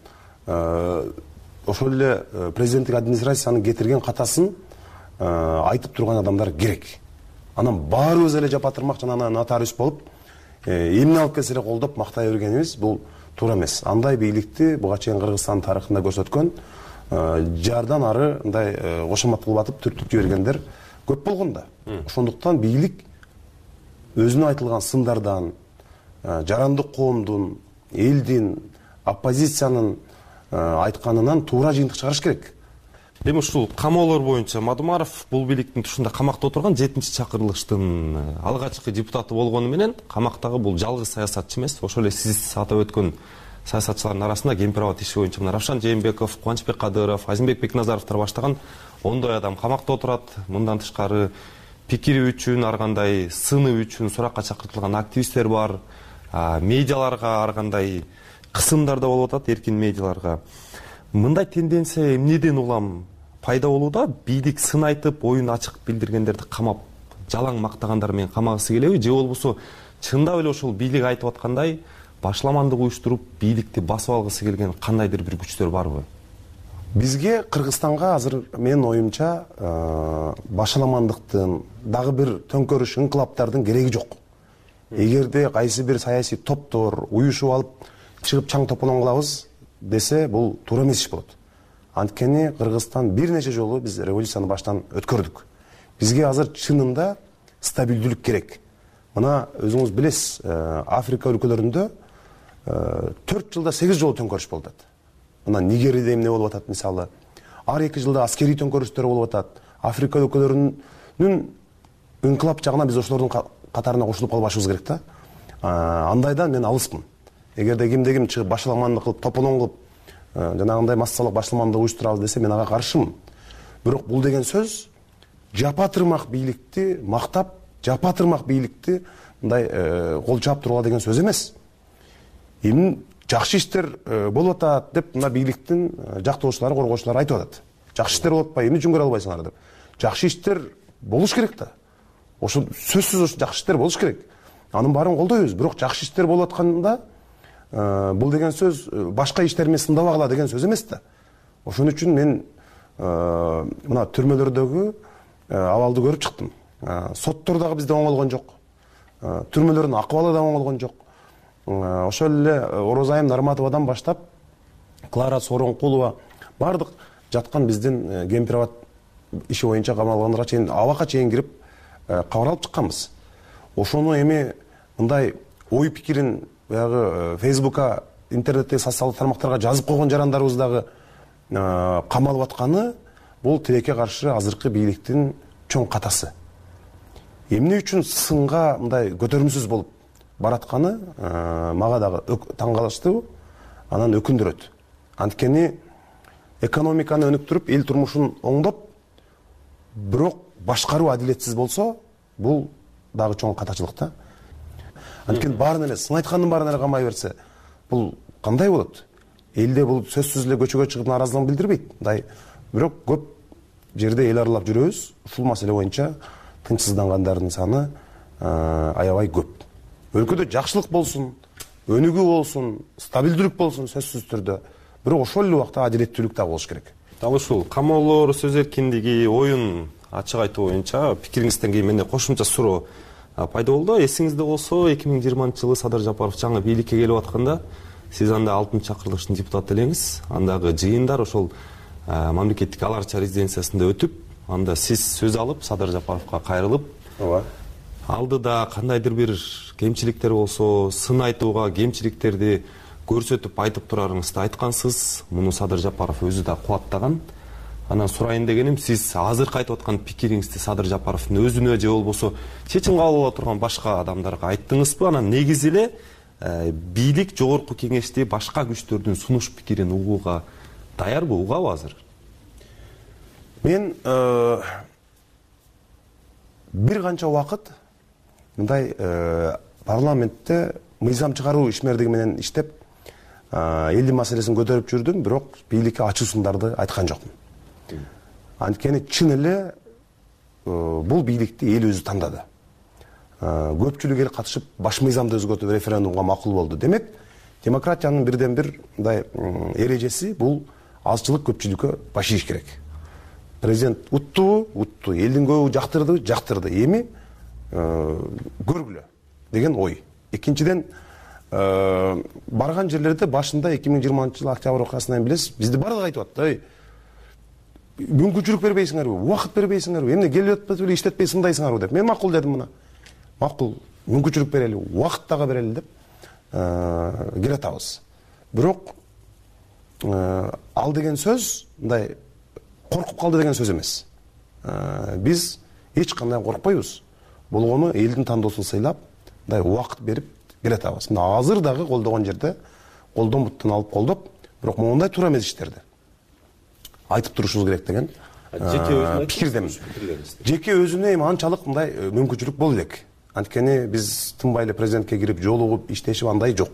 ошол эле президенттик администрациянын кетирген катасын айтып турган адамдар керек. Анан баарыбыз эле жапатырмак жана нотариус болуп, эмне алып келсе эле колдоп мактай бергенибиз бул туура эмес. Андай бийликти буга чейин Кыргызстан тарыхында көрсөткөн жардан ары мындай кошомат кылып атып түртүп жибергендер көп болгон да. Ошондуктан бийлик өзүнө айтылган сындардан, жарандык коомдун, элдин, оппозициянын айтканынан туура жыйынтык чыгарыш керек. Эми ушул камоолор боюнча Мадумаров бул бийликтин тушунда камакта отурган жетинчи чакырылыштын алгачкы депутаты болгону менен камактагы бул жалгыз саясатчы эмес. Ошол эле сиз атап өткөн саясатчылардын арасында Кемпирабад иши боюнча мына Равшан Жээнбеков, Кубанычбек Кадыров, Азимбек Бекназаровдор баштаган ондой адам камакта отурат. Мындан тышкары пикири үчүн, ар кандай сыны үчүн суракка чакыртылган активисттер бар. Медиаларга ар кандай кысымдар да болуп атат, эркин медиаларга. Мындай тенденция эмнеден улам пайда болууда? Бийлик сын айтып, оюн ачык билдиргендерди камап, жалаң мактагандар менен камагысы келеби? Же болбосо чындап эле ошол бийлик айтып аткандай башламандык уюштуруп, бийликти басып алгысы келген кандайдыр бир күчтөр барбы? Бизге Кыргызстанга азыр менин оюмча башаламандыктын, дагы бир төңкөрүш, инкылаптардын кереги жок. Эгерде кайсы бир саясий топтор уюшуп алып чыгып чаң тополоң кылабыз десе, бул туура эмес иш болот. Анткени Кыргызстан бир нече жолу биз революцияны баштан өткөрдүк. Бизге азыр чынында стабилдүүлүк керек. Мына өзүңүз билесиз, Африка өлкөлөрүндө төрт жылда сегиз жолу төңкөрүш болуп атат. Мына Нигериде эмне болуп атат мисалы. Ар эки жылда аскерий төңкөрүштөр болуп атат. Африка өлкөлөрүнүн инкылап жагына биз ошолордун катарына кошулуп калбашыбыз керек да. Андайдан мен алыспын. Эгерде кимде ким чыгып башаламандык кылып, тополоң кылып, жанагындай массалык башаламандык уюштурабыз десе, мен ага каршымын. Бирок бул деген сөз жапатырмак бийликти мактап, жапатырмак бийликти мындай кол чаап тургула деген сөз эмес. Эми жакшы иштер болуп атат деп мына бийликтин жактоочулары, коргоочулары айтып атат. Жакшы иштер болуп атпайбы, эмне үчүн көрө албайсыңар деп. Жакшы иштер болуш керек да. Ошо сөзсүз ошо жакшы иштер болуш керек. Анын баарын колдойбуз. Бирок жакшы иштер болуп атканда бул деген сөз башка иштер менен сындабагыла деген сөз эмес да. Ошон үчүн мен мына түрмөлөрдөгү абалды көрүп чыктым. Соттор дагы бизде оңолгон жок. Түрмөлөрдүн акыбалы да оңолгон жок. Ошол эле Орозайым Нарматовадан баштап Клара Сооронкулова бардык жаткан биздин Кемпирабад иши боюнча камалгандарга чейин абакка чейин кирип кабар алып чыкканбыз. Ошону эми мындай ой пикирин баягы Фейсбукка, интернеттеги социалдык тармактарга жазып койгон жарандарыбыз дагы камалып атканы бул тилекке каршы азыркы бийликтин чоң катасы. Эмне үчүн сынга мындай көтөрүмсүз болуп баратканы мага дагы таң калыштуу, анан өкүндүрөт. Анткени экономиканы өнүктүрүп, эл турмушун оңдоп, бирок башкаруу адилетсиз болсо, бул дагы чоң катачылык да. Анткени баарын эле сын айткандын баарын эле камай берсе, бул кандай болот? Элде бул сөзсүз эле көчөгө чыгып нааразылыгын билдирбейт. Мындай бирок көп жерде эл аралап жүрөбүз. Ушул маселе боюнча тынчсыздангандардын саны аябай көп. Өлкөдө жакшылык болсун, өнүгүү болсун, стабилдүүлүк болсун сөзсүз түрдө. Бирок ошол эле убакта адилеттүүлүк да болуш керек. Дал ушул камоолор, сөз эркиндиги, оюн ачык айтуу боюнча пикириңизден кийин менде кошумча суроо пайда болду. Эсиңизде болсо, эки миң жыйырманчы жылы Садыр Жапаров жаңы бийликке келип атканда, сиз анда алтынчы чакырылыштын депутаты элеңиз. Андагы жыйындар ошол мамлекеттик ал арча резиденциясында өтүп, анда сиз сөз алып Садыр Жапаровго кайрылып, ооба, алдыда кандайдыр бир кемчиликтер болсо, сын айтууга кемчиликтерди көрсөтүп айтып турарыңызды айткансыз. Муну Садыр Жапаров өзү да кубаттаган. Анан сурайын дегеним, сиз азыр айтып аткан пикириңизди Садыр Жапаровдун өзүнө же болбосо чечим кабыл ала турган башка адамдарга айттыңызбы? Анан негизи эле бийлик жогорку кеңешти башка күчтөрдүн сунуш пикирин угууга даярбы, угабы азыр? Мен бир канча убакыт мындай парламентте мыйзам чыгаруу ишмердиги менен иштеп, элдин маселесин көтөрүп жүрдүм, бирок бийликке ачуу сындарды айткан жокмун. Анткени чын эле бул бийликти эл өзү тандады. Көпчүлүк эл катышып, баш мыйзамды өзгөртүп референдумга макул болду. Демек, демократиянын бирден бир мындай эрежеси бул азчылык көпчүлүккө баш ийиш керек. Президент утту, утту, элдин көбү жактырды, жактырды. Эми көргүлө деген ой. Экинчиден, барган жерлерде башында эки миң жыйырманчы жыл октябрь окуясынан билесиз, бизди бардыгы айтып атты. Мүмкүнчүлүк бербейсиңерби, убакыт бербейсиңерби, эмне келип атпайбы эле иштетпей сындайсыңарбы деп. Мен макул дедим мына. Макул, мүмкүнчүлүк берели, убакыт дагы берели деп келатабыз. Бирок ал деген сөз мындай коркуп калды деген сөз эмес. Биз эч кандай коркпойбуз. Болгону элдин тандоосун сыйлап, мындай убакыт берип келатабыз. Мына азыр дагы колдогон жерде колдон буттан алып колдоп, бирок моундай туура эмес иштерди айтып турушубуз керек деген пикирдемин. Жеке өзүнө эми анчалык мындай мүмкүнчүлүк боло элек. Анткени биз тынбай эле президентке кирип, жолугуп, иштешип андай жок.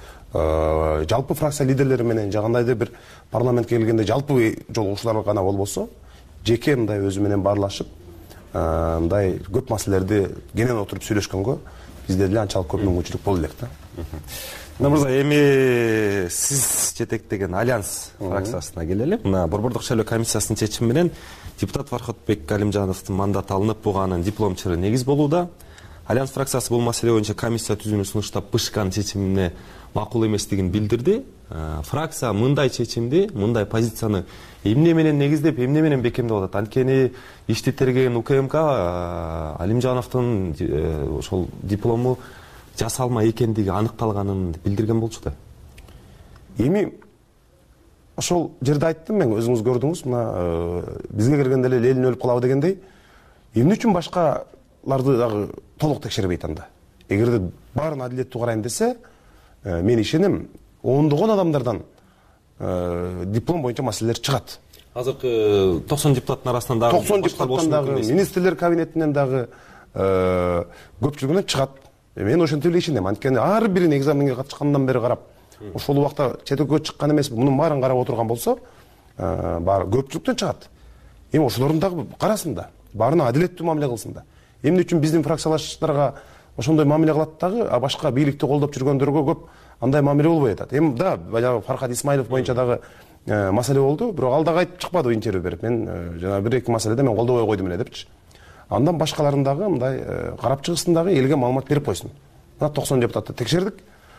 Жалпы фракция лидерлери менен жагандайдыр бир парламентке келгенде жалпы жолугушуулар гана болбосо, жеке мындай өзү менен баарлашып, мындай көп маселелерди кенен отуруп сүйлөшкөнгө бизде деле анчалык көп мүмкүнчүлүк боло элек да. Мына мырза, эми сиз жетектеген Альянс фракциясына келели. Мына Борбордук шайлоо комиссиясынын чечими менен депутат Фархатбек Галимжановдун мандаты алынып, буга анын диплом чыры негиз болууда. Альянс фракциясы бул маселе боюнча комиссия түзүүнү сунуштап, БШКнын чечимине макул эместигин билдирди. Фракция мындай чечимди, мындай позицияны эмне менен негиздеп, эмне менен бекемдеп атат? Анткени ишти тергеген УКМК Алимжановдун ошол диплому жасалма экендиги аныкталганын билдирген болчу да. Эми ошол жерде айттым мен, өзүңүз көрдүңүз, мына бизге келгенде эле элин өлүп калабы дегендей, эмне үчүн башкаларды дагы толук текшербейт анда? Эгерде баарын адилеттүү карайм десе, мен ишенем, ондогон адамдардан диплом боюнча маселелер чыгат. Азыркы токсон депутаттын арасынан дагы токсон депутаттан дагы, министрлер кабинетинен дагы көпчүлүгүнөн чыгат. Мен ошентип эле ишенем. Анткени ар бирин экзаменге катышкандан бери карап, ошол убакта четекке чыккан эмес, мунун баарын карап отурган болсо, баары көпчүлүктөн чыгат. Эми ошолордун дагы карасын да, баарына адилеттүү мамиле кылсын да. Эмне үчүн биздин фракциялаштарга ошондой мамиле кылат дагы, а башка бийликти колдоп жүргөндөргө көп андай мамиле болбой атат. Эми да, баягы Фархат Исмаилов боюнча дагы маселе болду, бирок ал дагы айтып чыкпады интервью берип. Мен жана бир эки маселеде мен колдобой койдум эле депчи. Андан башкаларын дагы мындай карап чыгысын дагы, элге маалымат берип койсун. Мына токсон депутатты текшердик.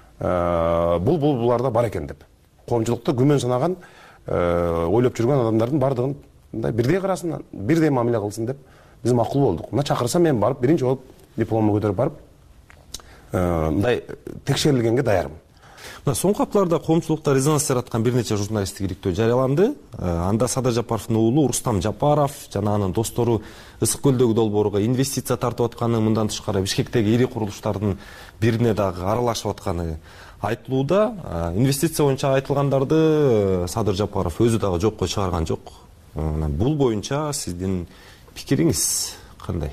Бул бул буларда бар экен деп. Коомчулукта күмөн санаган, ойлоп жүргөн адамдардын бардыгын мындай бирдей карасын, бирдей мамиле кылсын деп биз макул болдук. Мына чакырса мен барып биринчи болуп дипломду көтөрүп барып мындай текшерилгенге даярмын. Мына соңку апталарда коомчулукта резонанс жараткан бир нече журналисттик иликтөө жарыяланды. Анда Садыр Жапаровдун уулу Рустам Жапаров жана анын достору Ысык көлдөгү долбоорго инвестиция тартып атканы, мындан тышкары Бишкектеги ири курулуштардын бирине дагы аралашып атканы айтылууда. Инвестиция боюнча айтылгандарды Садыр Жапаров өзү дагы жокко чыгарган жок. Бул боюнча сиздин пикириңиз кандай?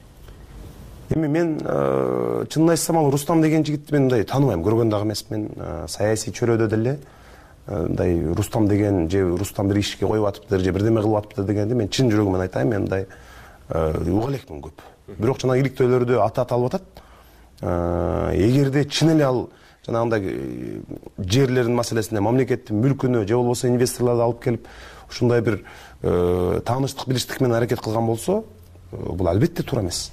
Эми мен чынын айтсам, ал Рустам деген жигитти мен мындай тааныбайм, көргөн дагы эмесмин. Саясий чөрөдө деле мындай Рустам деген же Рустам бир ишке коюп атыптыр, же бирдеме кылып атыптыр дегенди мен чын жүрөгүмөн айтайын, мен мындай уга элекмин көп. Бирок жана иликтөөлөрдө аты аталып атат. Эгерде чын эле ал жанагындай жерлердин маселесине, мамлекеттин мүлкүнө же болбосо инвесторлорду алып келип ушундай бир тааныштык билиштик менен аракет кылган болсо, бул албетте туура эмес.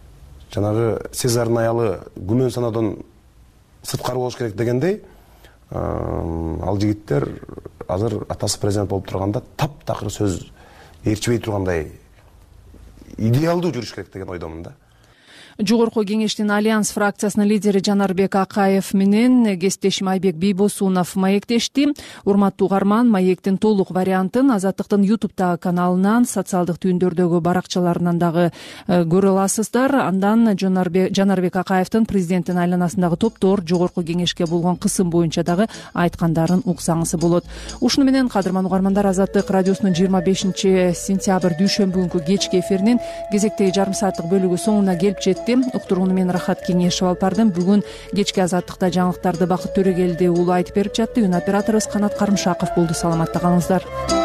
Жанагы Сезардын аялы күмөн саноодон сырткары болуш керек дегендей, ал жигиттер азыр атасы президент болуп турганда таптакыр сөз ээрчибей тургандай идеалдуу жүрүш керек деген ойдомун да. Жогорку кеңештин Альянс фракциясынын лидери Жанарбек Акаев менен кесиптешим Айбек Бийбосунов маектешти. Урматтуу угарман, маектин толук вариантын Азаттыктын ютубтагы каналынан, социалдык түйүндөрдөгү баракчаларынан дагы көрө аласыздар. Андан Жанарбек Акаевдин президенттин айланасындагы топтор жогорку кеңешке болгон кысым боюнча дагы айткандарын уксаңыз болот. Ушуну менен кадырман угармандар, Азаттык радиосунун жыйырма бешинчи сентябрь дүйшөмбү күнкү кечки эфиринин кезектеги жарым сааттык бөлүгү соңуна келип жетти. Уктурууну мен Рахат Кеңешев алып бардым. Бүгүн кечки Азаттыкта жаңылыктарды Бакыт Төрөгелди уулу айтып берип жатты. Үн операторубуз Канат Карымшаков болду. Саламатта калыңыздар.